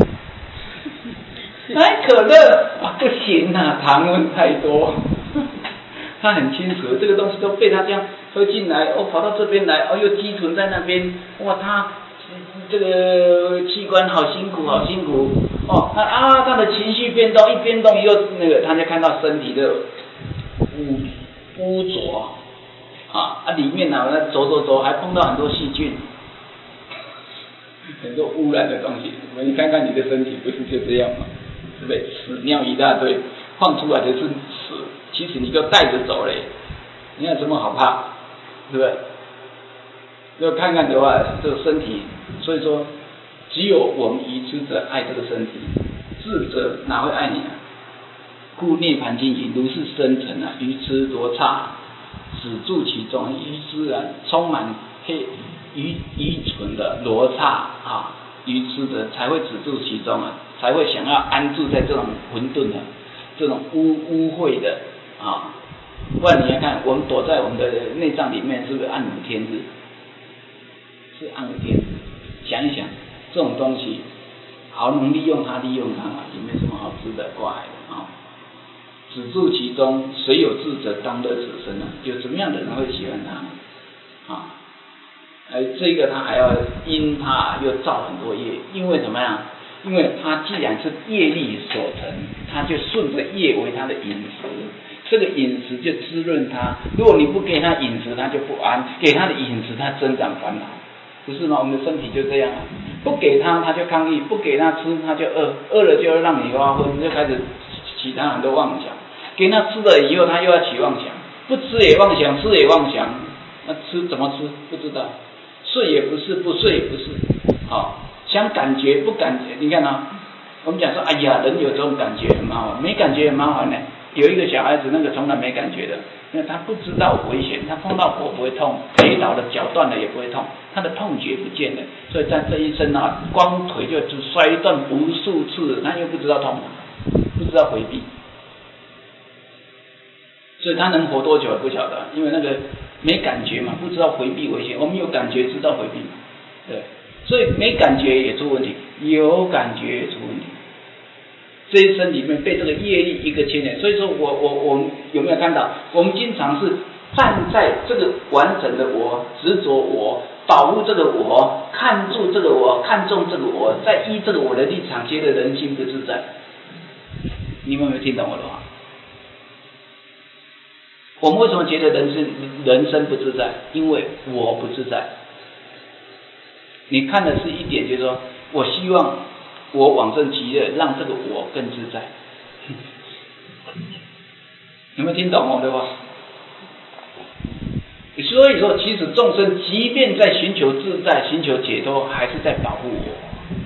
[SPEAKER 1] 哎，可乐啊，不行啊，糖分太多。他很清楚，这个东西都被他这样喝进来，哦，跑到这边来，哦，又积存在那边，哇，他这个器官好辛苦，好辛苦。哦，他啊，他的情绪变动，一变动又那个，他就看到身体的污污浊啊，啊里面呢、啊，走走走，还碰到很多细菌，很多污染的东西。你看看你的身体，不是就这样吗？对不对？屎尿一大堆，放出来的是屎，其实你就带着走嘞，你有什么好怕？对不对？要看看的话，这个身体，所以说。只有我们愚痴者爱这个身体，智者哪会爱你啊？故涅盘经云：如是生尘啊，愚痴罗刹，只住其中。愚痴啊，充满黑愚愚蠢的罗刹啊，愚痴者才会只住其中啊，才会想要安住在这种混沌的、这种污污秽的啊。不然你来看，我们躲在我们的内脏里面，是不是暗无天日？是暗无天日。想一想。这种东西，好能利用它，利用它嘛，也没什么好值得挂碍的啊。只住其中，谁有智者当乐此生啊？有什么样的人会喜欢他啊？而这个他还要因他又造很多业，因为什么呀？因为他既然是业力所成，他就顺着业为他的饮食，这个饮食就滋润他。如果你不给他饮食，他就不安；给他的饮食，他增长烦恼。不是吗？我们的身体就这样啊，不给他他就抗议，不给他吃他就饿，饿了就要让你发昏，就开始起他很多妄想。给他吃了以后，他又要起妄想，不吃也妄想，吃也妄想，那吃怎么吃？不知道，睡也不是，不睡也不是，哦，想感觉不感觉，你看啊，我们讲说，哎呀，人有这种感觉很麻烦，没感觉很麻烦呢。有一个小孩子，那个从来没感觉的，因为他不知道危险，他碰到火不会痛，跌倒了脚断了也不会痛，他的痛觉不见了，所以在这一生啊，光腿就摔断无数次，他又不知道痛，不知道回避，所以他能活多久也不晓得，因为那个没感觉嘛，不知道回避危险。我们有感觉知道回避嘛，对，所以没感觉也出问题，有感觉也出问题。这一生里面被这个业力一个牵连，所以说我我我们有没有看到？我们经常是站在这个完整的我，执着我，保护这个我，看住这个我，看重这个我，在依这个我的立场，觉得人心不自在。你们有没有听懂我的话？ 我们为什么觉得人生人生不自在？因为我不自在。你看的是一点，就是说我希望我往生极乐，让这个我更自在。有没有听懂我的话？所以说，其实众生即便在寻求自在、寻求解脱，还是在保护我。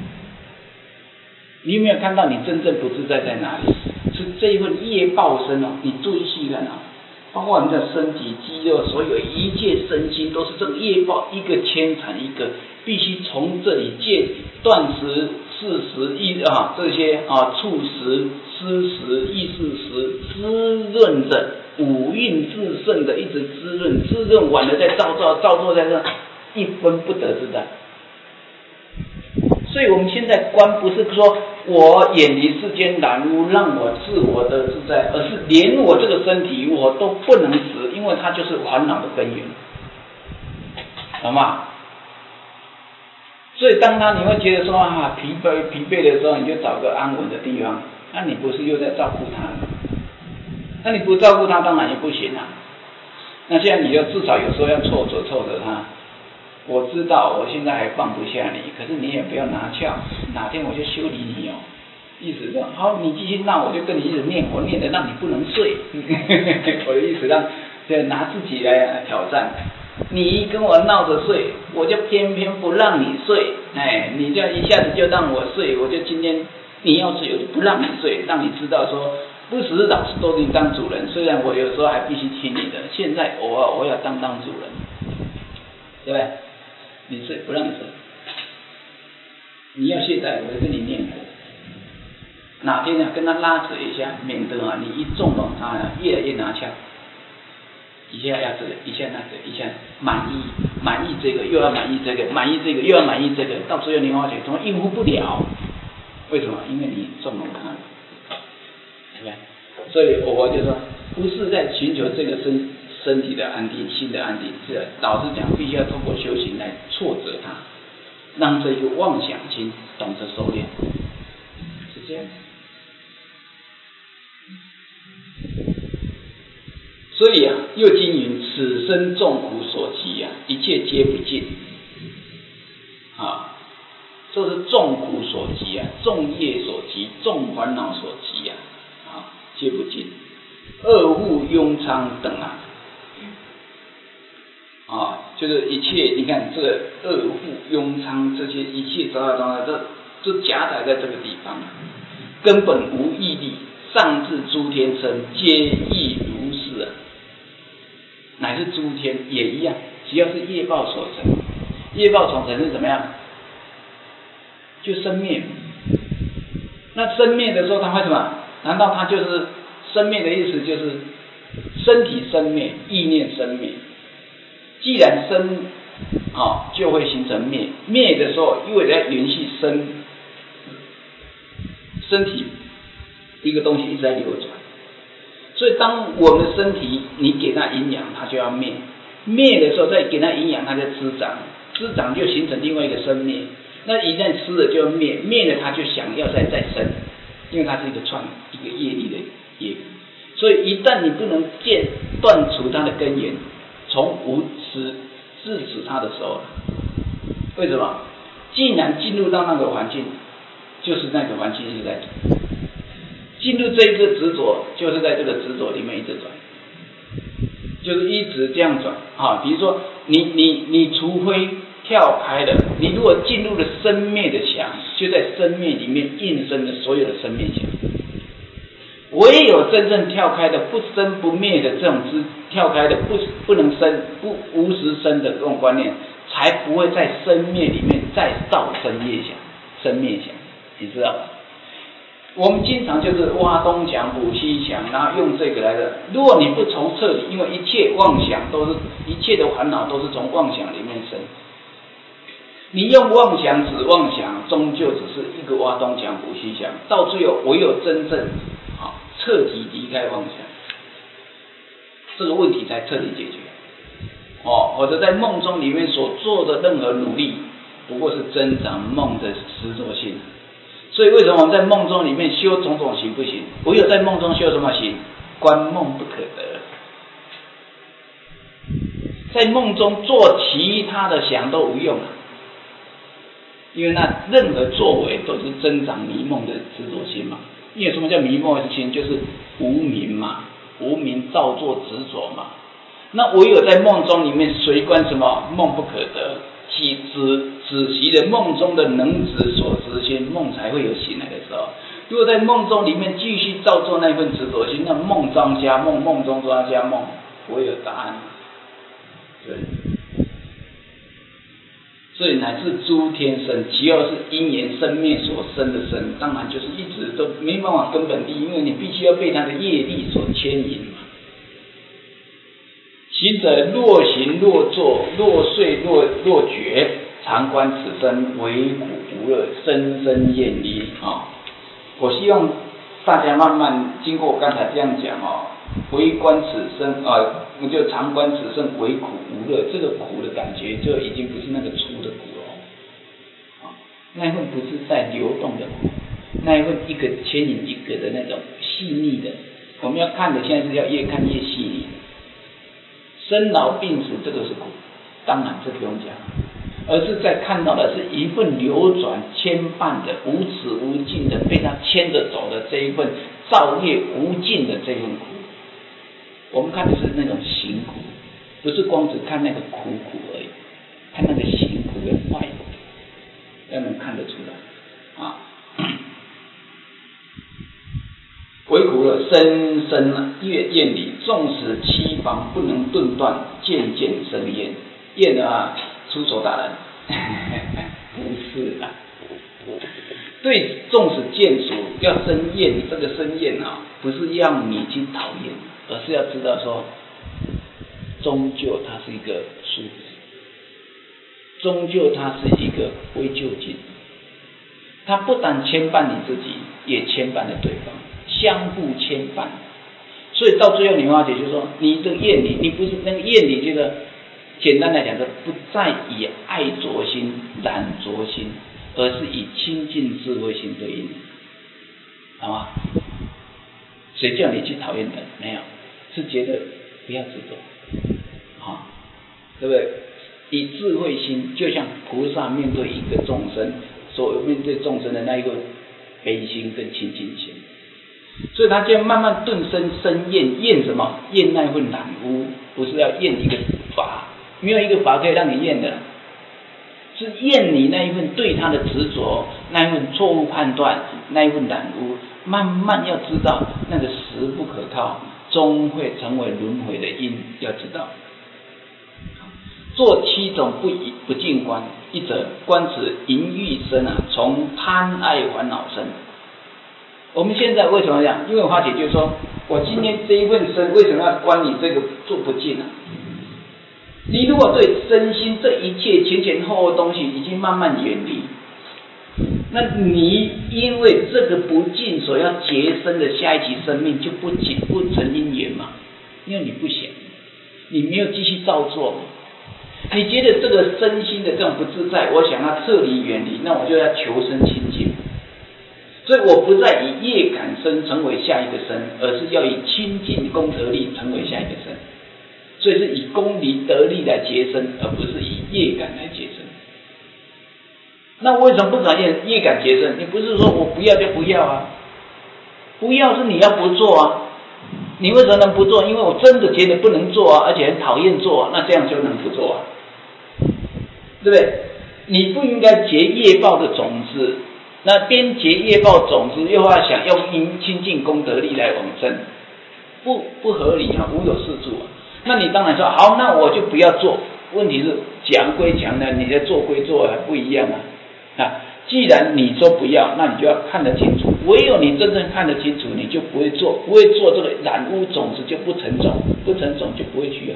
[SPEAKER 1] 你有没有看到你真正不自在在哪里？是这一份业报身哦，你注意细看啊，包括我们的身体、肌肉，所有一切身心都是这个业报一个牵缠一个，必须从这里借断食、事实、意啊这些啊触食、思食、意识食滋润着五蕴自胜的，一直滋润，滋润完了再造造造作在这，一分不得自在。所以我们现在观不是说我远离世间染污，让我自我的自在，而是连我这个身体我都不能死，因为它就是烦恼的根源，好吗？所以当他你会觉得说啊疲惫疲惫的时候，你就找个安稳的地方，那你不是又在照顾他吗？那你不照顾他，当然也不行啊。那现在你就至少有时候要凑着凑着他。我知道我现在还放不下你，可是你也不要拿翘，哪天我就修理你哦。意思是好，你继续闹，我就跟你一直念，我念的让你不能睡。我的意思让就拿自己来挑战。你一跟我闹着睡，我就偏偏不让你睡。哎，你这样一下子就让我睡，我就今天你要睡，我就不让你睡，让你知道说，不只是老是都是你当主人，虽然我有时候还必须听你的，现在偶尔我要当当主人，对不对？你睡不让你睡，你要懈怠，我就跟你念佛。哪天呢、啊、跟他拉扯一下，免得啊你一纵容他啊越来越拿翘，一下要这个，一下那个，一下满意满意这个又要满意这个，满意这个又要满意这个，到最后你发觉怎么应付不了？为什么？因为你纵容他了，对不对？所以我就说，不是在寻求这个身身体的安定、心的安定，是老实讲，必须要通过修行来挫折它，让这个妄想心懂得收敛，是这样。所以啊，又经云：此生众苦所集啊，一切皆不尽。啊，这是众苦所集啊，众业所集，众烦恼所集啊，啊，皆不尽。恶户庸昌等啊，啊，就是一切，你看这个恶户庸昌这些一切杂杂杂杂，都都夹杂在这个地方，根本无毅力，上至诸天生，皆亦如是啊。乃至诸天也一样，只要是业报所成，业报所成是怎么样？就生灭。那生灭的时候，它会什么？难道它就是生灭的意思？就是身体生灭，意念生灭。既然生，哦，就会形成灭。灭的时候，因为在延续生，身体一个东西一直在流转。所以当我们的身体你给它营养，它就要灭，灭的时候再给它营养，它就滋长，滋长就形成另外一个生灭。那一旦吃了就灭，灭了它就想要再再生，因为它是一个创一个业力的业。所以一旦你不能见断除它的根源，从无始制止它的时候，为什么？既然进入到那个环境，就是那个环境一直在转。进入这一个执着，就是在这个执着里面一直转，就是一直这样转啊。比如说，你你你除非跳开了，你如果进入了生灭的想，就在生灭里面应生的所有的生灭想。唯有真正跳开的不生不灭的这种知，跳开的不不能生不无时生的这种观念，才不会在生灭里面再造生业想、生灭想，你知道吧？我们经常就是挖东墙补西墙，然后用这个来的。如果你不从彻底，因为一切妄想都是一切的烦恼都是从妄想里面生。你用妄想指妄想，终究只是一个挖东墙补西墙，到最后唯有真正好彻底离开妄想，这个问题才彻底解决。哦，或者在梦中里面所做的任何努力，不过是增长梦的实作性。所以为什么我们在梦中里面修种种行不行？唯有在梦中修什么行？观梦不可得。 在梦中做其他的想都无用了，因为那任何作为都是增长迷梦的执着心嘛。因为什么叫迷梦的心？就是无明嘛，无明造作执着嘛。那唯有在梦中里面随观什么？梦不可得，即只只习的梦中的能执所执心，梦才会有醒来的时候。如果在梦中里面继续造作那份执着心，那梦中加梦，梦中加梦，不会有答案。对，所以乃至诸天生，其后是因缘生灭所生的生，当然就是一直都没办法根本立，因为你必须要被他的业力所牵引嘛。行者若行若坐，若睡若若觉，常观此身为苦无乐，深深厌离啊、哦！我希望大家慢慢经过我刚才这样讲哦，为观此身啊，我就常观此身为苦无乐，这个苦的感觉就已经不是那个粗的苦了，啊，那一份不是在流动的苦，那一份一个牵引一个的那种细腻的，我们要看的现在是要越看越细腻。生老病死这个是苦，当然这不用讲，而是在看到的是一份流转牵绊的无止无尽的被他牵着走的这一份造业无尽的这份苦。我们看的是那种行苦，不是光只看那个苦苦而已，看那个行苦的坏苦，要能看得出来啊。为苦乐深深厌厌离，纵使七房不能顿断，渐渐生厌。厌啊，出手打人，不是啦。对，纵使见属要生厌，这个生厌啊，不是让你去讨厌，而是要知道说，终究它是一个数字，终究它是一个归究竟。它不但牵绊你自己，也牵绊了对方。相互牵绊，所以到最后你发觉就是说，你这个厌离，你不是那个厌离，就是简单来讲，是不再以爱着心、染着心，而是以亲近智慧心对应，好吗？谁叫你去讨厌人？没有，是觉得不要执着，好，对不对？以智慧心，就像菩萨面对一个众生，所面对众生的那一个悲心跟亲近心。所以他就慢慢顿生生厌，厌什么？厌那份染污，不是要厌一个法，没有一个法可以让你厌的，是厌你那一份对他的执着，那一份错误判断，那一份染污。慢慢要知道，那个实不可靠，终会成为轮回的因，要知道。做七种不不净观，一者观此淫欲身啊，从贪爱烦恼生。我们现在为什么讲？因为花姐就是说，我今天这一份身，为什么要观你这个做不净呢、啊？你如果对身心这一切前前后后的东西已经慢慢远离，那你因为这个不净所要结生的下一期生命就不仅不成因缘嘛，因为你不想，你没有继续造作嘛。你觉得这个身心的这种不自在，我想要撤离远离，那我就要求生清净。所以我不再以业感身成为下一个身，而是要以清净功德力成为下一个身。所以是以功利得力来结身，而不是以业感来结身。那为什么不找业业感结身？你不是说我不要就不要啊？不要是你要不做啊。你为什么能不做？因为我真的觉得不能做啊，而且很讨厌做啊，那这样就能不做啊，对不对？你不应该结业报的种子。那边结业报种子，又要想用因清净功德力来往生，不不合理啊，无有是处啊。那你当然说好，那我就不要做。问题是讲归讲的，你的做归做还不一样啊。啊，既然你说不要，那你就要看得清楚。唯有你真正看得清楚，你就不会做，不会做这个染污种子就不成种，不成种就不会去啊。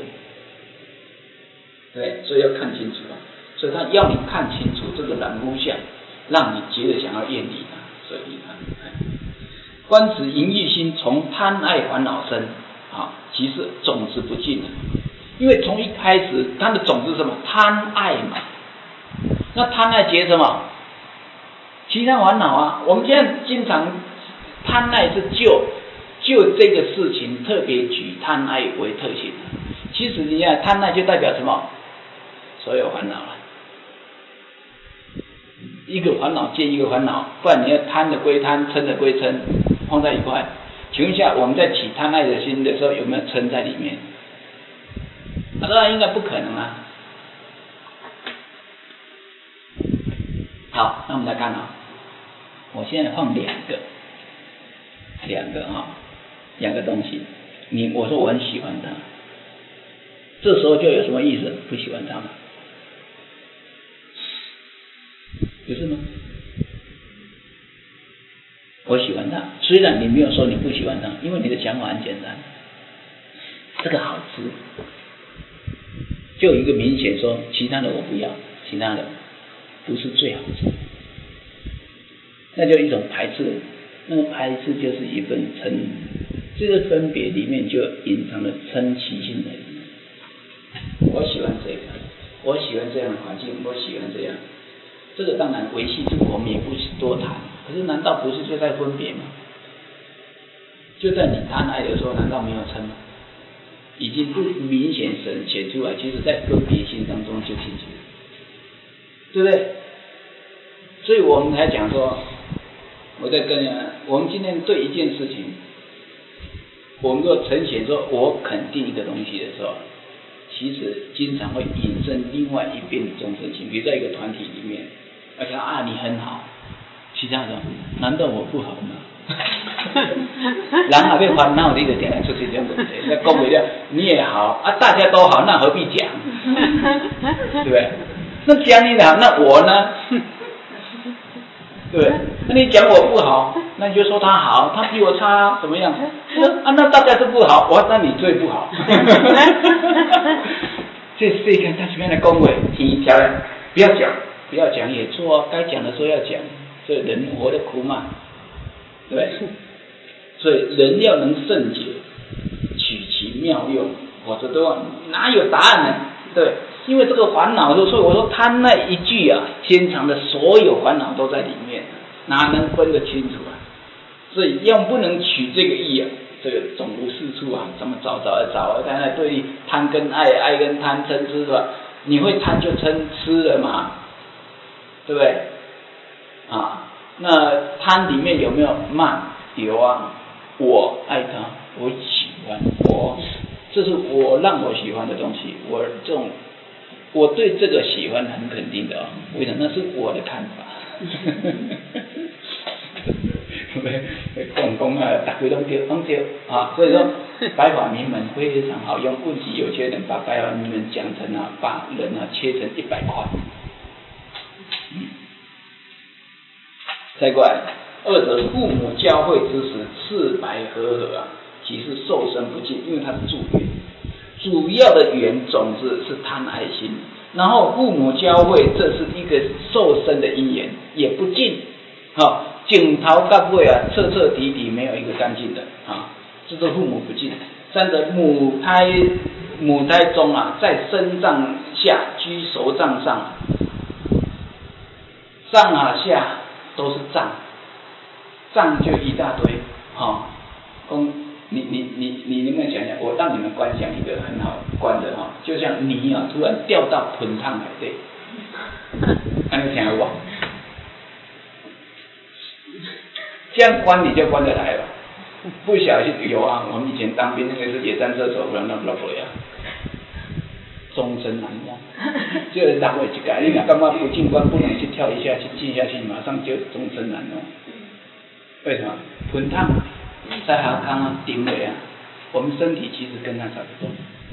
[SPEAKER 1] 对，所以要看清楚啊。所以他要你看清楚这个染污相。让你觉得想要厌离它，所以你看，观此淫欲心从贪爱烦恼生，啊，其实种子不尽了。因为从一开始，它的种子是什么？贪爱嘛。那贪爱结什么？其他烦恼啊。我们现在经常贪爱是就就这个事情特别举贪爱为特性， 其实你看贪爱就代表什么？所有烦恼了。一个烦恼接一个烦恼，不然你要贪的归贪，嗔的归嗔，放在一块。请问一下，我们在起贪爱的心的时候，有没有嗔在里面？啊，当然应该不可能啊。好，那我们来看啊，我现在放两个，两个啊，两个东西。你我说我很喜欢它，这时候就有什么意思？不喜欢它吗？不是吗？我喜欢它，虽然你没有说你不喜欢它，因为你的想法很简单，这个好吃，就有一个明显说其他的我不要，其他的不是最好吃，那就一种排斥，那个排斥就是一份嗔，这个分别里面就隐藏了嗔习性的。我喜欢这个，我喜欢这样的环境，我喜欢这样。这个当然维系住我们也不多谈，可是难道不是就在分别吗？就在你贪爱的时候，难道没有嗔吗？已经不明显显显出来，其实在分别心当中就进去了，对不对？所以我们才讲说，我在跟人，我们今天对一件事情，我们若呈现说我肯定一个东西的时候，其实经常会引申另外一边的众生心，比如在一个团体里面，而且啊你很好，其他的难道我不好吗？人还被烦恼，你就点来出这种问题，那讲不了，你也好啊，大家都好，那何必讲？对不对？那讲你好，那我呢？对不对？那你讲我不好，那你就说他好，他比我差，怎么样？啊，那大家都不好，我那你最不好。这世界他什么样的恭维？天条呀，不要讲，不要讲也错啊，该讲的时候要讲，所以人活得苦嘛，对不对？所以人要能圣解，取其妙用，否则的话哪有答案呢？对，因为这个烦恼，所以我说贪那一句啊，天藏的所有烦恼都在里面，哪能分得清楚啊？所以要不能取这个意啊，这个总无是处啊，怎么找找啊找啊，在那对立贪跟爱，爱跟贪，嗔痴是吧？你会贪就嗔痴了嘛，对不对？啊，那贪里面有没有慢？有啊，我爱他，我喜欢我，这是我让我喜欢的东西，我这种我对这个喜欢很肯定的啊、哦，为什么？那是我的看法。讲讲啊，大家都对，都对啊，所以说白话名门非常好用。问题有些人把白话名门讲成啊，把人啊切成一百块。嗯，再过来，二者父母交会之时，赤白和合啊，其是受生不尽，因为它是助缘，主要的缘种子是贪爱心，然后父母交会，这是一个受生的因缘，也不尽，哈。井头到尾啊，彻彻底底没有一个干净的啊，这是父母不敬。三者母胎母胎中啊，在身脏下居手脏上，上啊下都是脏，脏就一大堆啊。公你你你你能不能想想？我让你们观想一个很好观的哈，就像泥啊突然掉到盆汤来对，那你想好不好？这样关你就关得来了，不小心有啊！我们以前当兵那个是野战射手，不然那不不呀，终身难忘。就是拉回去改，你看干嘛不进关不能去跳一下去进下去，马上就终身难忘。为什么？盆烫在哈康啊，顶尾啊，我们身体其实跟它差不多，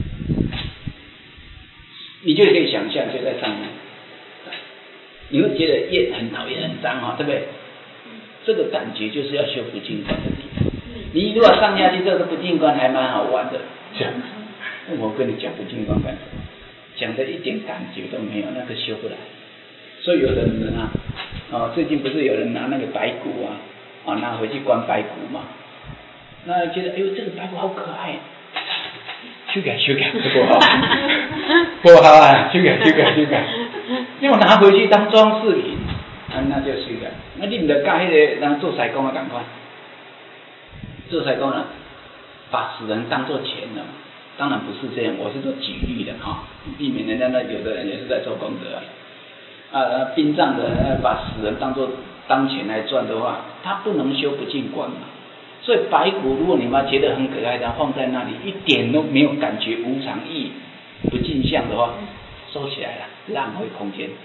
[SPEAKER 1] 你就可以想象就在上面，你会觉得烟很讨厌很脏啊，对不对？这个感觉就是要修不净观的地方。你如果上下去这个不净观还蛮好玩的，我跟你讲不净观干什么？讲的一点感觉都没有，那个修不来。所以有的人啊，哦，最近不是有人拿那个白骨啊，啊拿回去观白骨嘛，那觉得哎呦这个白骨好可爱，修改修改不好，不好啊，修改修改修改，要拿回去当装饰品。啊，那就修改。那你唔得教迄个人做西工啊，赶快做西工啊，把死人当做钱了， 当然不是这样，我是说举例的哈，避免人家那有的人也是在做功德啊。啊，殡葬的人把死人当作当钱来赚的话，他不能修不净观嘛。所以白骨，如果你妈觉得很可爱，它放在那里一点都没有感觉无常意不净相的话，收起来了，浪费空间。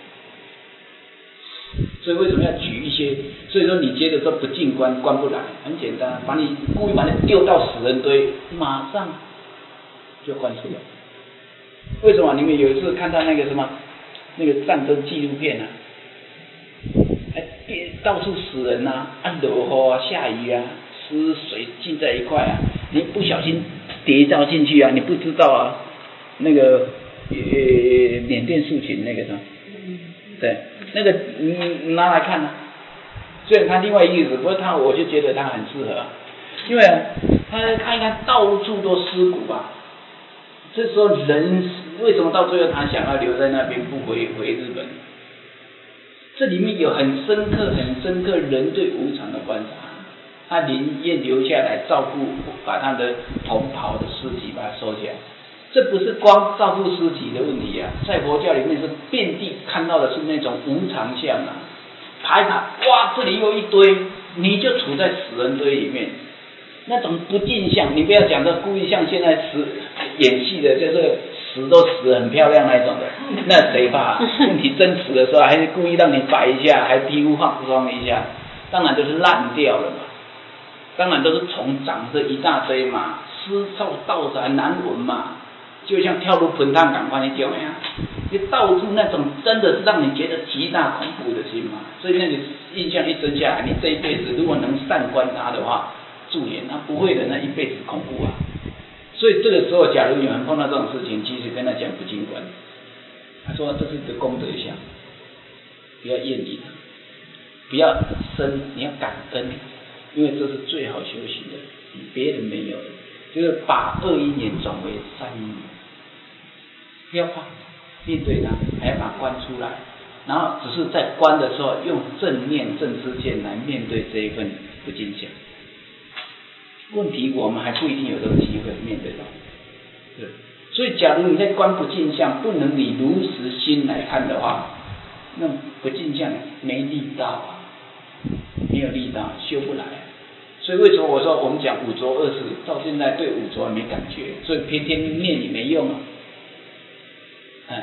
[SPEAKER 1] 所以为什么要举一些？所以说你觉得说不净观观不来，很简单，把你故意把你丢到死人堆，马上就观出来。为什么？你们有一次看到那个什么那个战争纪录片啊，哎，到处死人啊，啊落雨啊，下雨啊，湿水浸在一块啊，你不小心跌倒进去啊，你不知道啊，那个呃缅甸竖琴那个什么，对，那个你拿来看啊。虽然它另外一个意思，不过它我就觉得它很适合、啊，因为他看一看到处都尸骨啊。这时候人为什么到最后他想要留在那边不回回日本？这里面有很深刻、很深刻人对无常的观察。他宁愿留下来照顾，把他的同袍的尸体把它收起来。这不是光照顾尸体的问题啊，在佛教里面是遍地看到的是那种无常相啊。爬一爬，哇，这里又一堆，你就处在死人堆里面。那种不尽相，你不要讲的故意像现在死演戏的，就是死都死很漂亮那种的，那谁怕？问题真死的时候还是故意让你摆一下，还皮肤放松一下，当然都是烂掉了嘛，当然都是虫长这一大堆嘛，尸臭道着难闻嘛，就像跳入盆汤赶快你丢呀，你到处那种真的是让你觉得极大恐怖的心嘛，所以那个印象一生下来，你这一辈子如果能善观它的话。助念，那不会的，那一辈子恐怖啊！所以这个时候，假如有人碰到这种事情，其实跟他讲不净观，他说这是一个功德相，不要厌离它，不要生，你要感恩，因为这是最好修行的，别人没有的，就是把恶因缘转为善因缘，不要怕，面对它，还要把它观出来，然后只是在观的时候，用正念正知见来面对这一份不净相。问题我们还不一定有这个机会面对到，对，所以假如你在观不净相，不能以如实心来看的话，那不净相没力道啊，没有力道，修不来。所以为什么我说我们讲五浊恶世，到现在对五浊没感觉，所以天天念也没用啊。哎，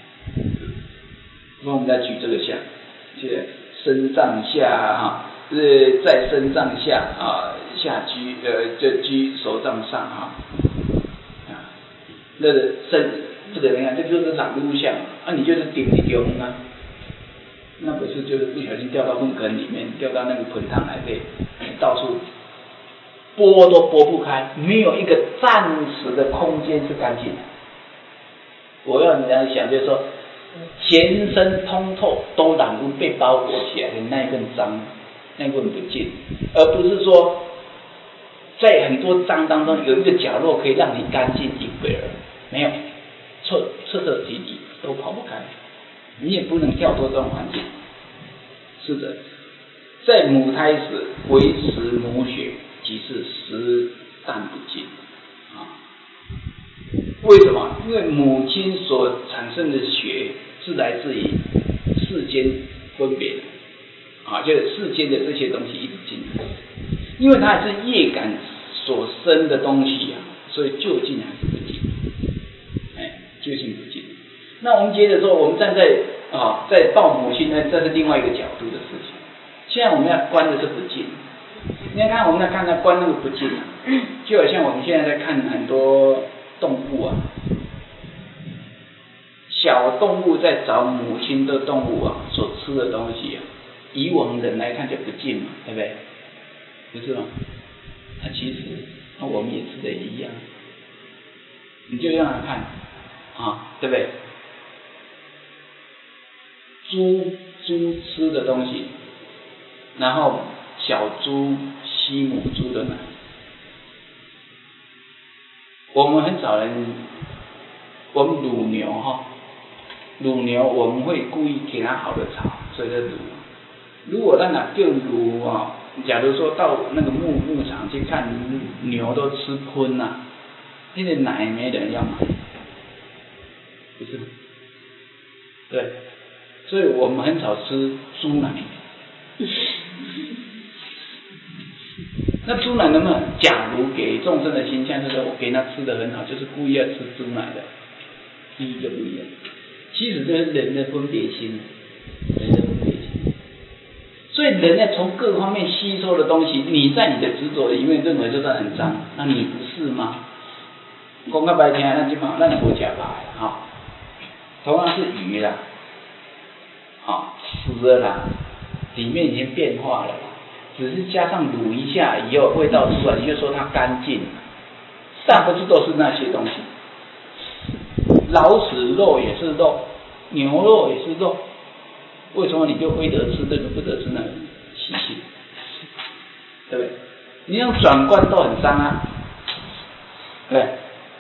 [SPEAKER 1] 那我们再举这个相，这个身上下哈，是在身上下啊。下居呃，就居手杖上哈，啊，那个身这个你看，这就是染污相啊，你就是顶一丢啊，那不是就是不小心掉到粪坑里面，掉到那个盆汤来对，到处拨都拨不开，没有一个暂时的空间是干净的。我要你这样想，就是说，全身通透都染污被包裹起来的那一份脏，那一份不净，而不是说。在很多脏当中有一个角落可以让你干净一会儿，没有，彻彻彻底底都跑不开，你也不能跳脱这种环境。是的，在母胎时为食母血，即是食淡不净啊。为什么？因为母亲所产生的血是来自于世间分别的啊，就是世间的这些东西一直进来。因为它还是业感所生的东西啊，所以究竟还是不净，哎，究竟不净。那我们接着说，我们站在啊，在报母亲呢，这是另外一个角度的事情。现在我们要观的是不净，你看我们在看它观那个不净啊，就好像我们现在在看很多动物啊，小动物在找母亲的动物啊所吃的东西啊，以我们人来看就不净嘛，对不对？不是吗？那、啊、其实那、啊、我们也吃的一样，你就让他看啊，对不对？猪猪吃的东西，然后小猪吸母猪的奶，我们很少人，我们乳牛哈，乳牛我们会故意给它好的草，所以叫乳。如果让它更乳啊。假如说到那个牧牧场去看牛都吃昆啊， 那个奶没人要买，不是？对，所以我们很少吃猪奶。那猪奶能不能？假如给众生的形象就是我给他吃的很好，就是故意要吃猪奶的，意义就不一样。其实这是人的分别心，人的分别心。所以人呢，从各方面吸收的东西，你在你的执着里面认为就是很脏，那你不是吗？讲较白听，咱今嘛咱无食饱的哈，同样是鱼啦，啊，死了啦，里面已经变化了啦。只是加上卤一下以后，味道出来，你就说它干净，但不是都是那些东西。老鼠肉也是肉，牛肉也是肉，为什么你就非得吃这个，不得吃那个？习性，对不对？你用转观都很脏啊，对不对？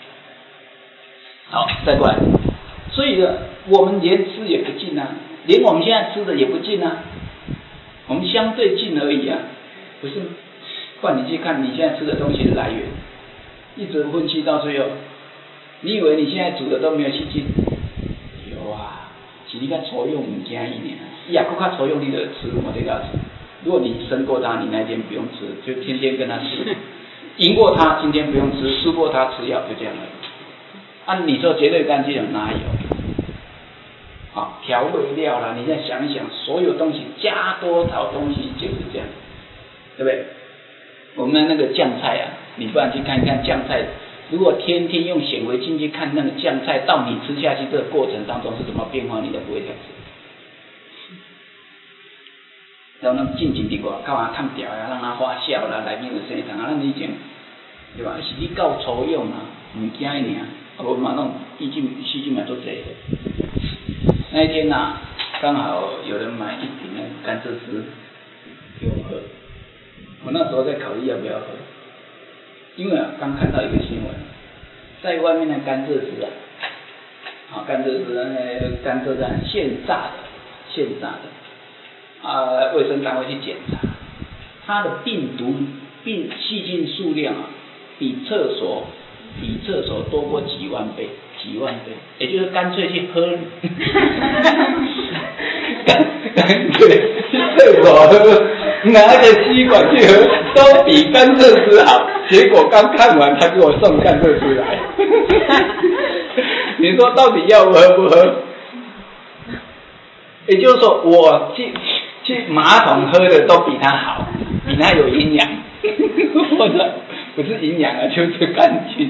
[SPEAKER 1] 好，再过来。所以呢，我们连吃也不进啊，连我们现在吃的也不进啊。我们相对近而已啊，不是吗？不然你去看你现在吃的东西的来源，一直分析到最后，你以为你现在煮的都没有细菌？有啊，是你较粗用物件一年，也更较粗用你的吃我这个吃。如果你胜过他，你那天不用吃，就天天跟他吃；赢过他，今天不用吃；输过他，吃药，就这样而已。按你说绝对干净，哪有？啊，调味料啦，你再想一想，所有东西加多少东西就是这样，对不对？我们的那个酱菜啊，你不然去看一看酱菜，如果天天用显微镜去看那个酱菜，到你吃下去这个过程当中是怎么变化，你都不会这样吃。然后呢，静静地外口啊看掉呀，让它发酵啦，内面有生糖啊，咱以前对吧？是你够粗用啊，物件尔，啊无嘛弄细菌细菌嘛做这个。那一天呐、啊，刚好有人买一瓶那个甘蔗汁给我喝，我那时候在考虑要不要喝，因为啊刚看到一个新闻，在外面的甘蔗汁啊，啊甘蔗汁那甘蔗蛋现榨的，现榨的，啊卫生单位去检查，它的病毒病细菌数量啊，比厕所比厕所多过几万倍。几万倍，也就是干脆去喝，干干脆去厕所喝，拿个吸管去喝，都比甘蔗汁好。结果刚看完，他给我送甘蔗汁来，你说到底要喝不喝？也就是说，我去去马桶喝的都比他好，比他有营养，或者不是营养啊，就是干净。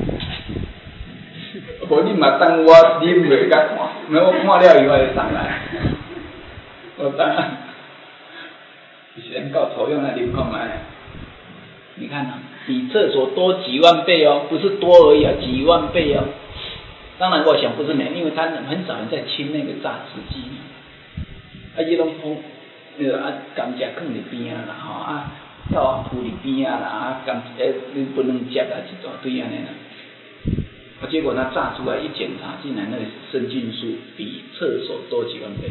[SPEAKER 1] 我你嘛当我啉袂甲看，没有看了以后就上来，我当然，先够抽用来啉看卖。你看啊，比厕所多几万倍哦，不是多而已啊，几万倍哦。当然我想不是没，因为他很少人在清那个榨汁机，啊，伊拢放那个啊甘蔗放伫边啊啦，吼啊豆啊铺伫边啊啦，啊甘诶你不能接啊一大堆安尼啦。结果他榨出来一检查，竟然那个生菌数比厕所多几万倍。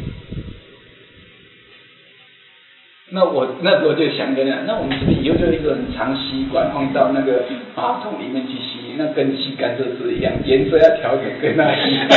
[SPEAKER 1] 那我那时候就想着呢，那我们是不是以后就一个很长吸管放到那个马桶里面去吸，那跟吸甘蔗汁一样，颜色要调整跟那一样。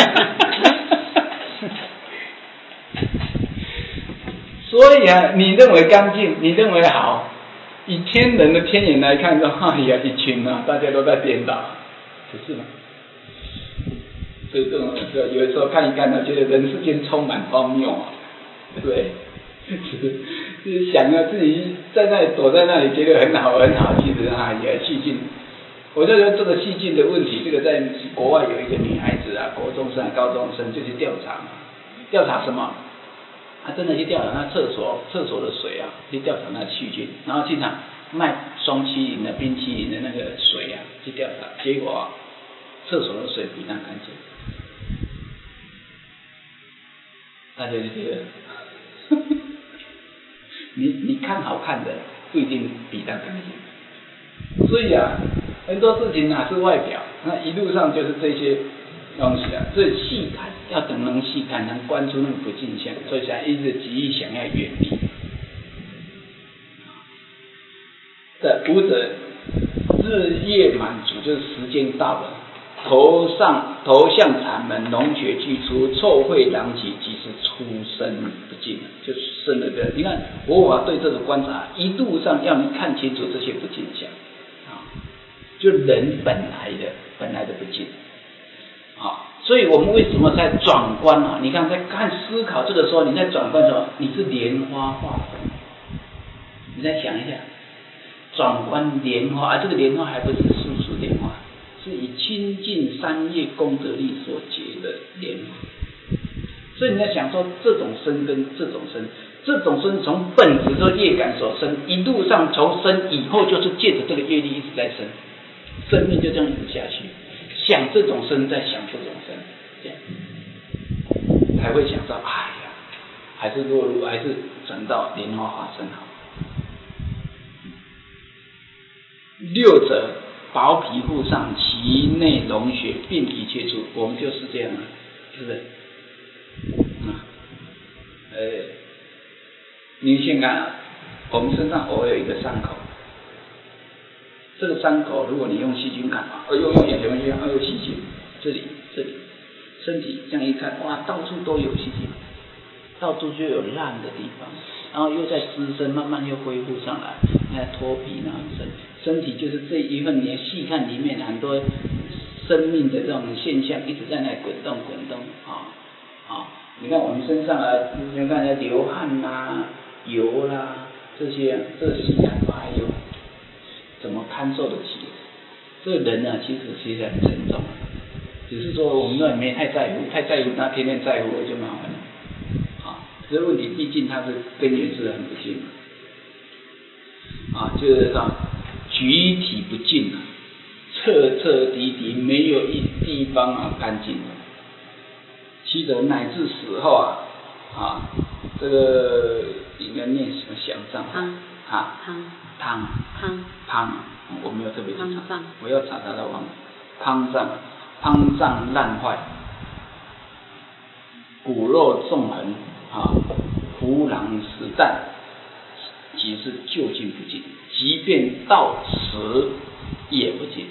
[SPEAKER 1] 所以啊，你认为干净，你认为好，以天人的天眼来看说，哎呀，一群啊，大家都在颠倒，不是吗？所以这种有的时候看一看呢，觉得人世间充满荒谬啊，对不对？就是想要自己在那里躲在那里，觉得很好很好，其实啊也细菌。我就觉得这个细菌的问题，这个在国外有一个女孩子啊，国中生、高中生就去调查嘛，调查什么？她真的去调查那厕所厕所的水啊，去调查那细菌，然后经常卖双淇淋的、冰淇淋的那个水啊，去调查，结果啊，厕所的水比那干净。大家就觉得，你你看好看的不一定比它干净，所以啊，很多事情哪是外表，那一路上就是这些东西啊。所以细看要等能细看，能观出那个不净相，所以才一直极力想要远离。的读者日夜满足， 就是时间到了，头上头像产门，脓血俱出，臭秽狼藉，即是出生不净，就生了个。你看佛法对这个观察，一路上要你看清楚这些不净相啊，就人本来的本来的不净啊。所以我们为什么在转观啊？你看在看思考这个时候，你在转观的时候，你是莲花化身，你再想一下。转观莲花，啊，这个莲花还不是素素莲花，是以清净三业功德力所结的莲花。所以你在想说，这种生跟这种生，这种生从本质这业感所生，一路上从生以后，就是借着这个业力一直在生，生命就这样一直下去。想这种生，再想这种生，这样才会想到，哎呀，还是落入，还是转到莲花化身好。六者薄皮肤上，其内脓血遍体皆出，我们就是这样啊，是不是？嗯，呃，你先看啊，我们身上偶尔有一个伤口，这个伤口如果你用细菌看啊，用用眼球去看，有细菌，这里这里，身体这样一看，哇，到处都有细菌，到处就有烂的地方，然后又在滋生，慢慢又恢复上来，那脱皮然后生。身体就是这一份，你细看里面很多生命的这种现象一直在那滚动滚动啊啊！你看我们身上啊，你看在流汗啦、啊、油啦、啊、这些，这个细看哎呦，怎么堪受得起？这个人呢、啊，其实其实很沉重，只是说我们都没太在乎，太在乎那天天在乎就麻烦了啊。这个问题毕竟它是根源是很不净啊，就是说。举体不净啊，彻彻底底没有一地方啊干净的。其实乃至死后啊啊，这个应该念什么详章？
[SPEAKER 2] 汤
[SPEAKER 1] 啊
[SPEAKER 2] 汤
[SPEAKER 1] 汤
[SPEAKER 2] 汤
[SPEAKER 1] 汤，我没有特别去查，我要查查到忘了。汤脏汤脏烂坏，骨肉纵横啊，胡狼实弹，即是究竟不净。即便到死也不净，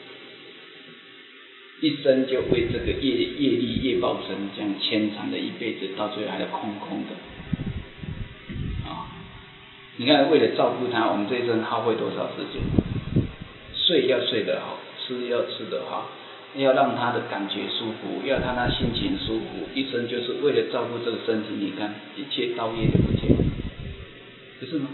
[SPEAKER 1] 一生就为这个业业力业报身这样牵缠的一辈子，到最后还是空空的啊！你看，为了照顾他，我们这一生耗费多少时间？睡要睡得好，吃要吃得好，要让他的感觉舒服，要让他心情舒服，一生就是为了照顾这个身体。你看，一切道业就不见，不是吗？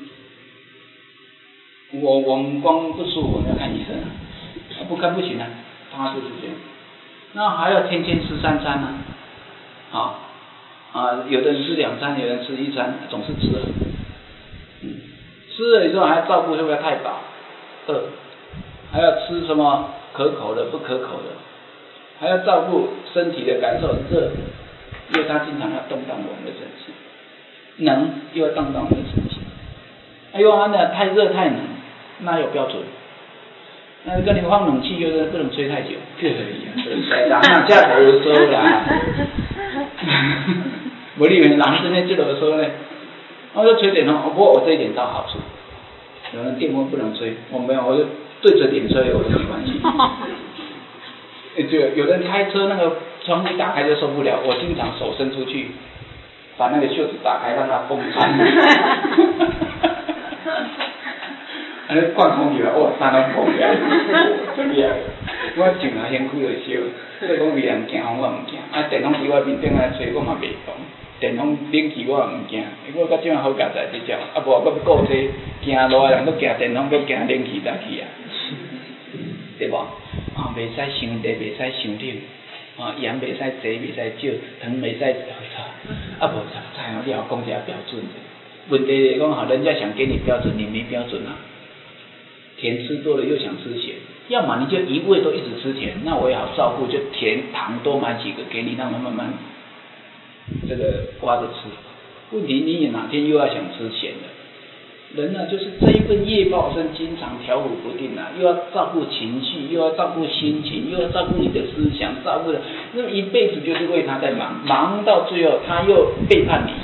[SPEAKER 1] 我我们光不舒服，我们要看医生啊，不看不行啊，他就是这样。那还要天天吃三餐呢、啊，啊啊，有的人吃两餐，有人吃一餐，总是吃了，嗯，吃了以后还要照顾，是不是太饱？饿，还要吃什么可口的、不可口的，还要照顾身体的感受，热，因为他经常要动荡我们的身体，冷又要动荡我们的身体。哎呦，那太热太冷。那有标准，那跟你放冷气就是不能吹太久，可以啊，人啊这啰嗦啦，我以为人真的这啰嗦呢，我说吹电风，不过我这一点倒好处，有人电风不能吹，我没有，我就对着点吹，我就没关系。就有人开车那个窗户打开就受不了，我经常手伸出去，把那个袖子打开让它风穿。安尼灌空气啦，哇，三个空气，出力啊！我上下身躯就烧，所以讲别人惊风我唔惊，啊电风机我面顶来吹我嘛袂动，电风冷气我也唔惊，我到即马好佳在这种，啊无搁顾这惊热的人，搁惊电风，搁惊冷气早去啊，对无？啊，袂使伤热，袂使伤冷，啊盐袂使济，袂使少，糖袂使，啊无菜哦，你要讲一下标准的。问题来讲哈，人家想给你标准，你没标准啊。甜吃多了又想吃咸，要么你就一味都一直吃甜，那我也好照顾，就甜糖多买几个给你，让它慢慢这个刮着吃。问题你也哪天又要想吃咸的，人呢、啊、就是这一份业报身经常调伏不定啊，又要照顾情绪，又要照顾心情，又要照顾你的思想，照顾的那么一辈子就是为他在忙，忙到最后他又背叛你，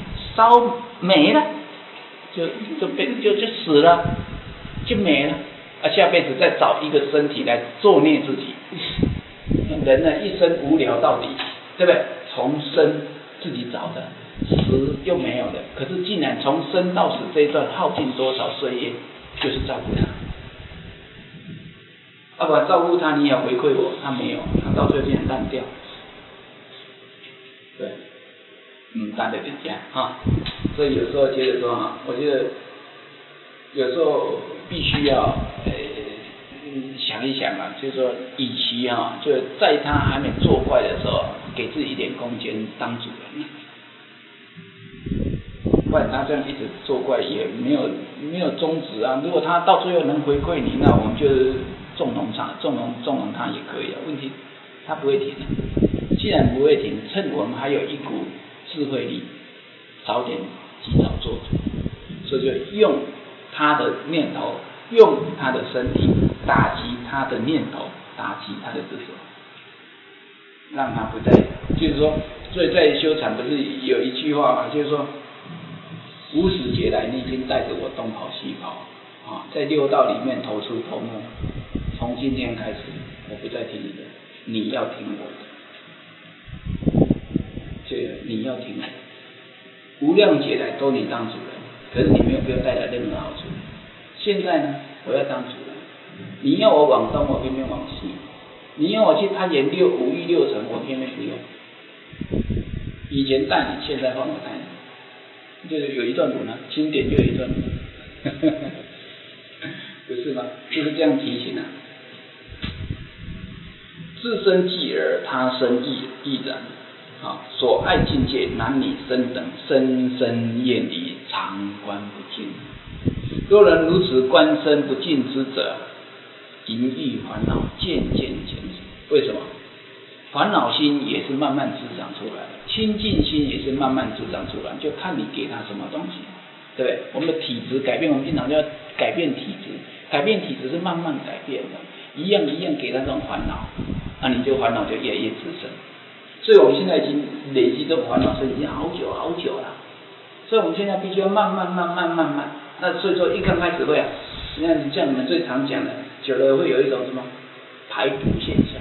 [SPEAKER 1] 烧没了，就就被就就死了。就没了， 啊，下辈子再找一个身体来作孽自己。人呢一生无聊到底，对不对？从生自己找的，死又没有的，可是竟然从生到死这一段耗尽多少岁月，就是照顾他。要不然照顾他，你也要回馈我，他没有，他到最后竟然烂掉。对，嗯，大的人家哈，所以有时候觉得说哈，我觉得有时候必须要呃。想一想啊，就是说，与其哈、啊，就在他还没作怪的时候，给自己一点空间当主人，不然他这样一直作怪也没有没有宗旨啊。如果他到最后能回馈你，那我们就纵容他，纵容纵容他也可以啊。问题他不会停的，既然不会停，趁我们还有一股智慧力，早点及早做主，所以就用他的念头，用他的身体。打击他的念头，打击他的执着，让他不再，就是说，所以在修禅不是有一句话嘛，就是说，无始劫来你已经带着我东跑西跑啊，在六道里面头出头没，从今天开始，我不再听你的，你要听我的，这个你要听我的，无量劫来都你当主人，可是你没有给我带来任何好处，现在呢，我要当主人。你要我往东，我偏偏往西；你要我去攀岩六五欲六尘，我偏偏不用。以前带你，现在换我带你，就是有一段路呢，经典就有一段路，不是吗？就是这样提醒啊。自身即尔，他生亦亦然。啊，所爱境界，男女生等，深深厌离，常观不净。若人如此观身不净之者，淫欲烦恼渐渐减少。为什么？烦恼心也是慢慢滋长出来的，清净心也是慢慢滋长出来，就看你给他什么东西，对不对？我们的体质改变，我们经常就要改变体质，改变体质是慢慢改变的，一样一样给他这种烦恼，那、啊、你就烦恼就越来越滋生。所以我们现在已经累积这种烦恼是已经好久好久了，所以我们现在必须要慢慢慢慢慢慢。那所以说一刚开始会啊，你看像你们最常讲的，久了会有一种什么排毒现象。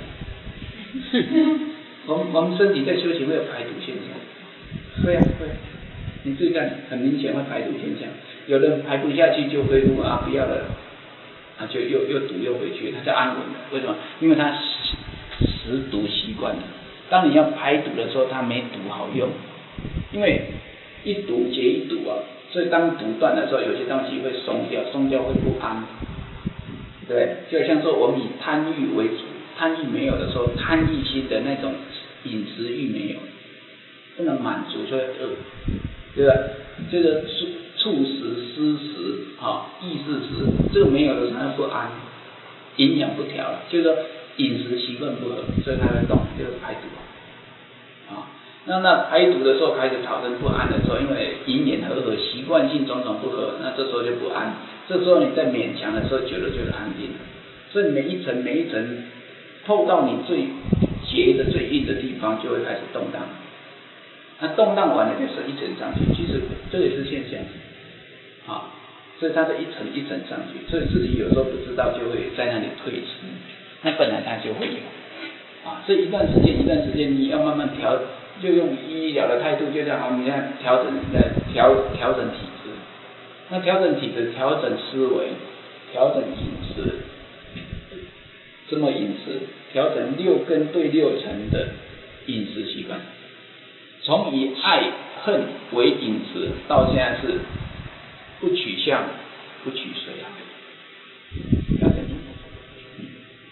[SPEAKER 1] 我们我们身体在修行会有排毒现象，会啊会啊，你注意看，很明显会排毒现象。有人排不下去就恢复啊，不要了，啊就又又毒又回去，他就安稳了。为什么？因为他食毒习惯了。当你要排毒的时候，他没毒好用，因为一毒接一毒啊，所以当毒断的时候，有些东西会松掉，松掉会不安，对，就像说我们以贪欲为主，贪欲没有的时候，贪欲心的那种饮食欲没有，不能满足就会饿，对吧？这个触触食、思食、哈、意识食，这个没有的时候不安，营养不调了，就是说饮食习惯不合，所以它会动，就是排毒啊。那那排毒的时候开始产生不安的时候，因为隐隐合合，习惯性种种不合，那这时候就不安。这时候你在勉强的时候，久了就是安定了。所以每一层每一层透到你最结的最硬的地方，就会开始动荡。那动荡完了就是一层上去，其实这也是现象啊。所以它是一层一层上去，所以自己有时候不知道，就会在那里退失。那本来它就会有啊，所以一段时间一段时间你要慢慢调，就用医疗的态度，就像好，你看调整来调调整体质，那调整体质，调整思维，调整饮食，什么饮食？调整六根对六尘的饮食习惯，从以爱恨为饮食，到现在是不取相不取随啊，调整饮食。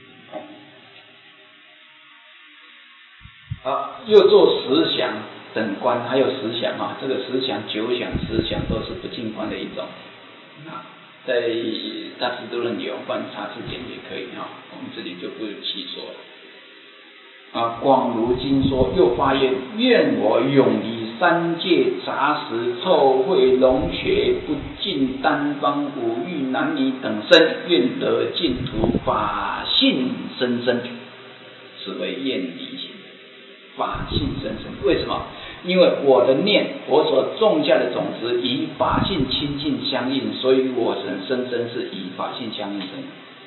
[SPEAKER 1] 好，又做十想等观，还有十想啊，这个十想、九想、十想都是不净观的一种啊，在大智度论有观察字典也可以啊，我们这里就不细说了。啊，广如经说，又发愿，愿我永离三界杂食、臭秽、龙血、不净单方、五欲、男女等身，愿得净土，法性生生，此为愿离心。法性生生，为什么？因为我的念，我所种下的种子与法性亲近相应，所以我生生生是以法性相应生。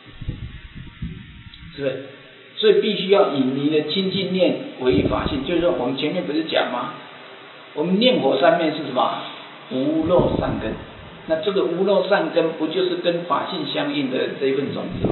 [SPEAKER 1] 是不是？所以必须要以你的清净念为法性，就是说我们前面不是讲吗？我们念佛三昧是什么？无漏善根。那这个无漏善根不就是跟法性相应的这一份种子吗？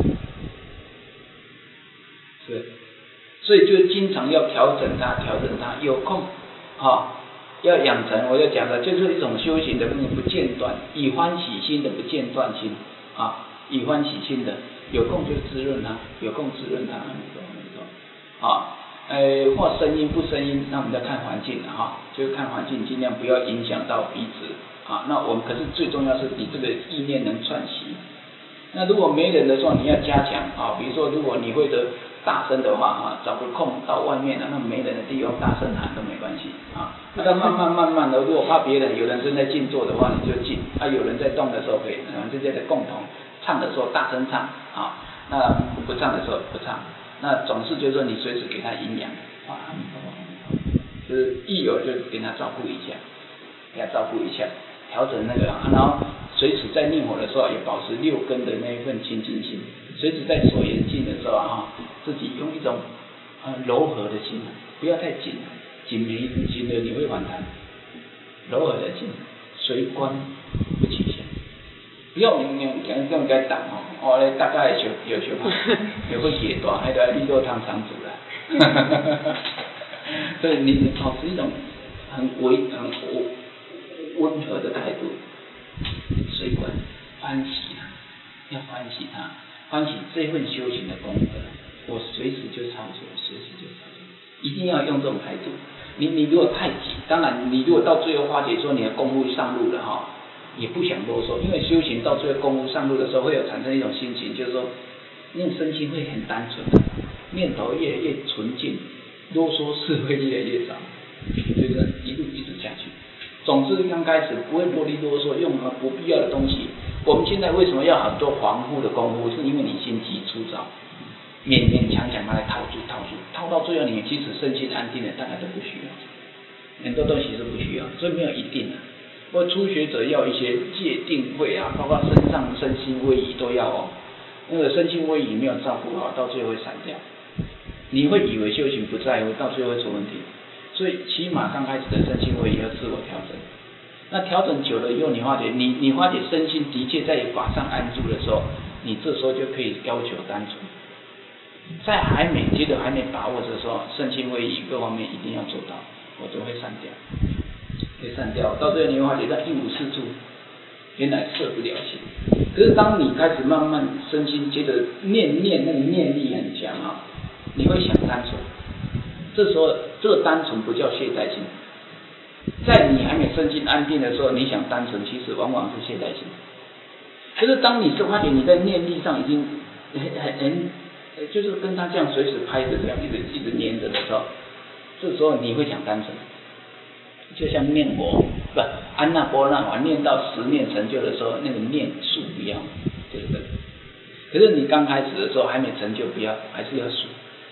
[SPEAKER 1] 是不是？所以就经常要调整它，调整它。有空，哈、哦，要养成。我要讲的就是一种修行的不间断，以欢喜心的不间断心啊，以欢喜心的，有空就滋润它，有空滋润它，啊，呃，或声音不声音，那我们再看环境哈、啊，就是看环境，尽量不要影响到彼此啊。那我们可是最重要是你这个意念能串习。那如果没人的时候，你要加强啊，比如说如果你会的大声的话啊，找个空到外面啊，那没人的地方大声喊都没关系啊。那慢慢慢慢的，如果怕别人，有人正在静坐的话，你就静；啊，有人在动的时候可以，反正在共同唱的时候大声唱啊，那不唱的时候不唱。那总是就是说你随时给他营养啊，就是一有就给他照顾一下，给他照顾一下，调整那个，啊、然后随时在念佛的时候也保持六根的那一份清净心，随时在所缘境的时候啊，自己用一种呃柔和的心，不要太紧，紧没紧了你会反弹，柔和的心，随观不起相。不要明明讲这种该挡哦，哦嘞大概有有小嘛，有会解短，还得绿豆汤常煮啦。所以你保持一种很微很温和的态度，随观欢喜它，要欢喜它，欢喜这份修行的功德，我随时就操作，随时就操作，一定要用这种态度。你你如果太急，当然你如果到最后化解说你的功夫上路了哈。也不想啰嗦，因为修行到最后功夫上路的时候，会有产生一种心情，就是说，那种身心会很单纯，念头越来越纯净，啰嗦事会越来越少，就是一路一直下去。总之刚开始不会啰里啰嗦，用什么不必要的东西。我们现在为什么要很多防护的功夫？是因为你心急粗糙，勉勉强强把它套住套住，套到最后你即使身心安定了，大概都不需要，很多东西是不需要，所以没有一定的。不过初学者要一些戒定慧啊，包括身上身心位移都要哦。那个身心位移没有照顾好，到最后会散掉。你会以为修行不在乎，到最后会出问题。所以起码刚开始的身心位移要自我调整。那调整久了以后，你发觉你你发觉身心的确在法上安住的时候，你这时候就可以要求单纯。在还没觉得还没把握的时候，身心位移各方面一定要做到，否则会散掉。会散掉，到最后你会发觉在一无是处，原来摄不了心。可是当你开始慢慢身心觉得念念那个念力很强啊，你会想单纯。这时候这个单纯不叫懈怠心，在你还没身心安定的时候，你想单纯，其实往往是懈怠心。可是当你发觉你在念力上已经很很很，就是跟他这样随时拍着这样一直一直黏着的时候，这时候你会想单纯。就像念佛不安那波那法念到十念成就的时候，那个念数不要，就是这个。可是你刚开始的时候还没成就，不要，还是要数，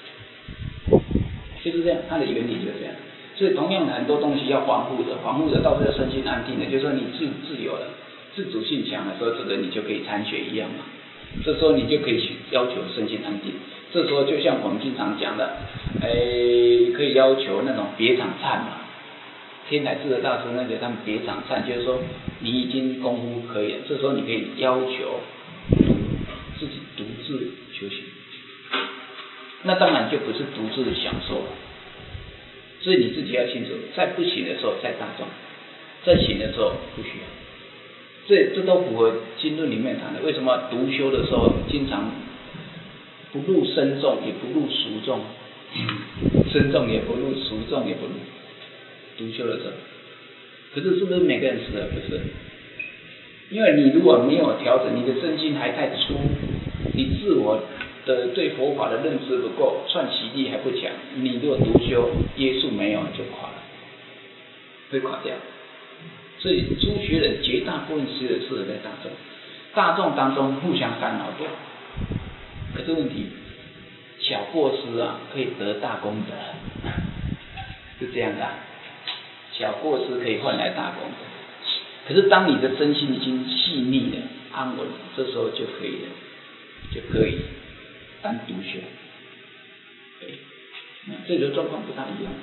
[SPEAKER 1] 就是这样，它的原理就是这样。所以同样的很多东西要防护的，防护的到最后身心安定的，就是说你自自由了，自主性强的时候，这个你就可以参学一样嘛。这时候你就可以要求身心安定。这时候就像我们经常讲的，诶，可以要求那种别场忏嘛。天台智者大师那个他们别场忏，就是说你已经功夫可以了，这时候你可以要求自己独自修行，那当然就不是独自享受了。所以你自己要清楚，在不行的时候在大众，在行的时候不需要。这这都符合经论里面谈的。为什么独修的时候经常不入僧众，也不入俗众，僧众也不入，俗众也不入。独修的时候，可是是不是每个人适合？不是，因为你如果没有调整，你的身心还太粗，你自我的对佛法的认知不够，串习力还不强，你如果独修，耶稣没有就垮了，会垮掉。所以初学人绝大部分学的适合在大众，大众当中互相干扰多。可是问题，小过失啊，可以得大功德，是这样的、啊。小过失可以换来大功德，可是当你的身心已经细腻了、安稳了，这时候就可以了。 就可以单独修。对，那这个状况不大一样。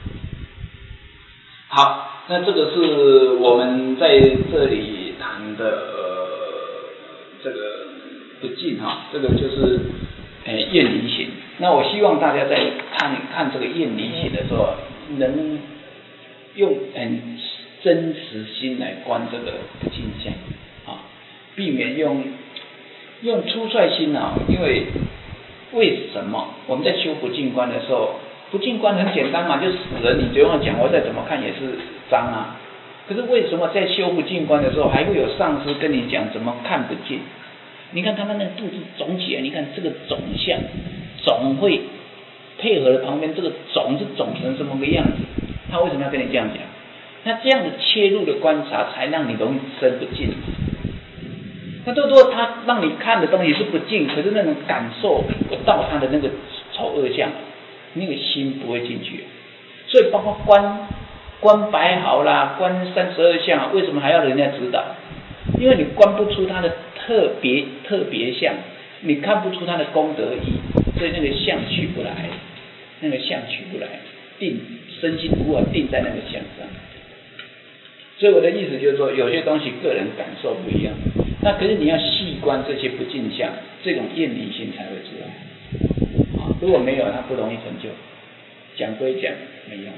[SPEAKER 1] 好，那这个是我们在这里谈的、呃、这个不净哈，这个就是呃厌离行。那我希望大家在看看这个厌离行的时候，能用很真实心来观这个不净相啊，避免用用粗率心啊，因为为什么我们在修不净观的时候，不净观很简单嘛，就死人，你只用讲，我再怎么看也是脏啊。可是为什么在修不净观的时候，还会有上师跟你讲怎么看不净？你看他们那个肚子肿起来，你看这个肿相，肿会配合的旁边这个肿是肿成什么个样子？他为什么要跟你这样讲？那这样的切入的观察，才让你容易生不净。那多多他让你看的东西是不净，可是那种感受不到他的那个丑恶相，那个心不会进去。所以包括观观白毫啦，观三十二相，为什么还要人家指导？因为你观不出他的特别特别相，你看不出他的功德义，所以那个相取不来，那个相取不来，定身心无法定在那个相上。所以我的意思就是说，有些东西个人感受不一样，那可是你要细观这些不净相，这种厌离心才会出来。啊，如果没有，它不容易成就。讲归讲，没用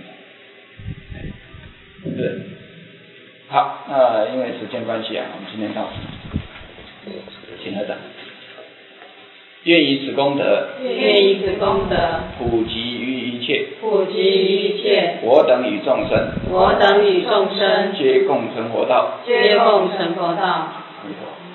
[SPEAKER 1] 的。对。好，那因为时间关系啊，我们今天到此，请合掌。愿以此功德，
[SPEAKER 2] 愿以此功德，
[SPEAKER 1] 普及于一切，
[SPEAKER 2] 普及于一切，
[SPEAKER 1] 我等与众生，
[SPEAKER 2] 我等与众生，
[SPEAKER 1] 皆共成佛道，
[SPEAKER 2] 皆共成佛道。
[SPEAKER 1] 阿弥陀佛。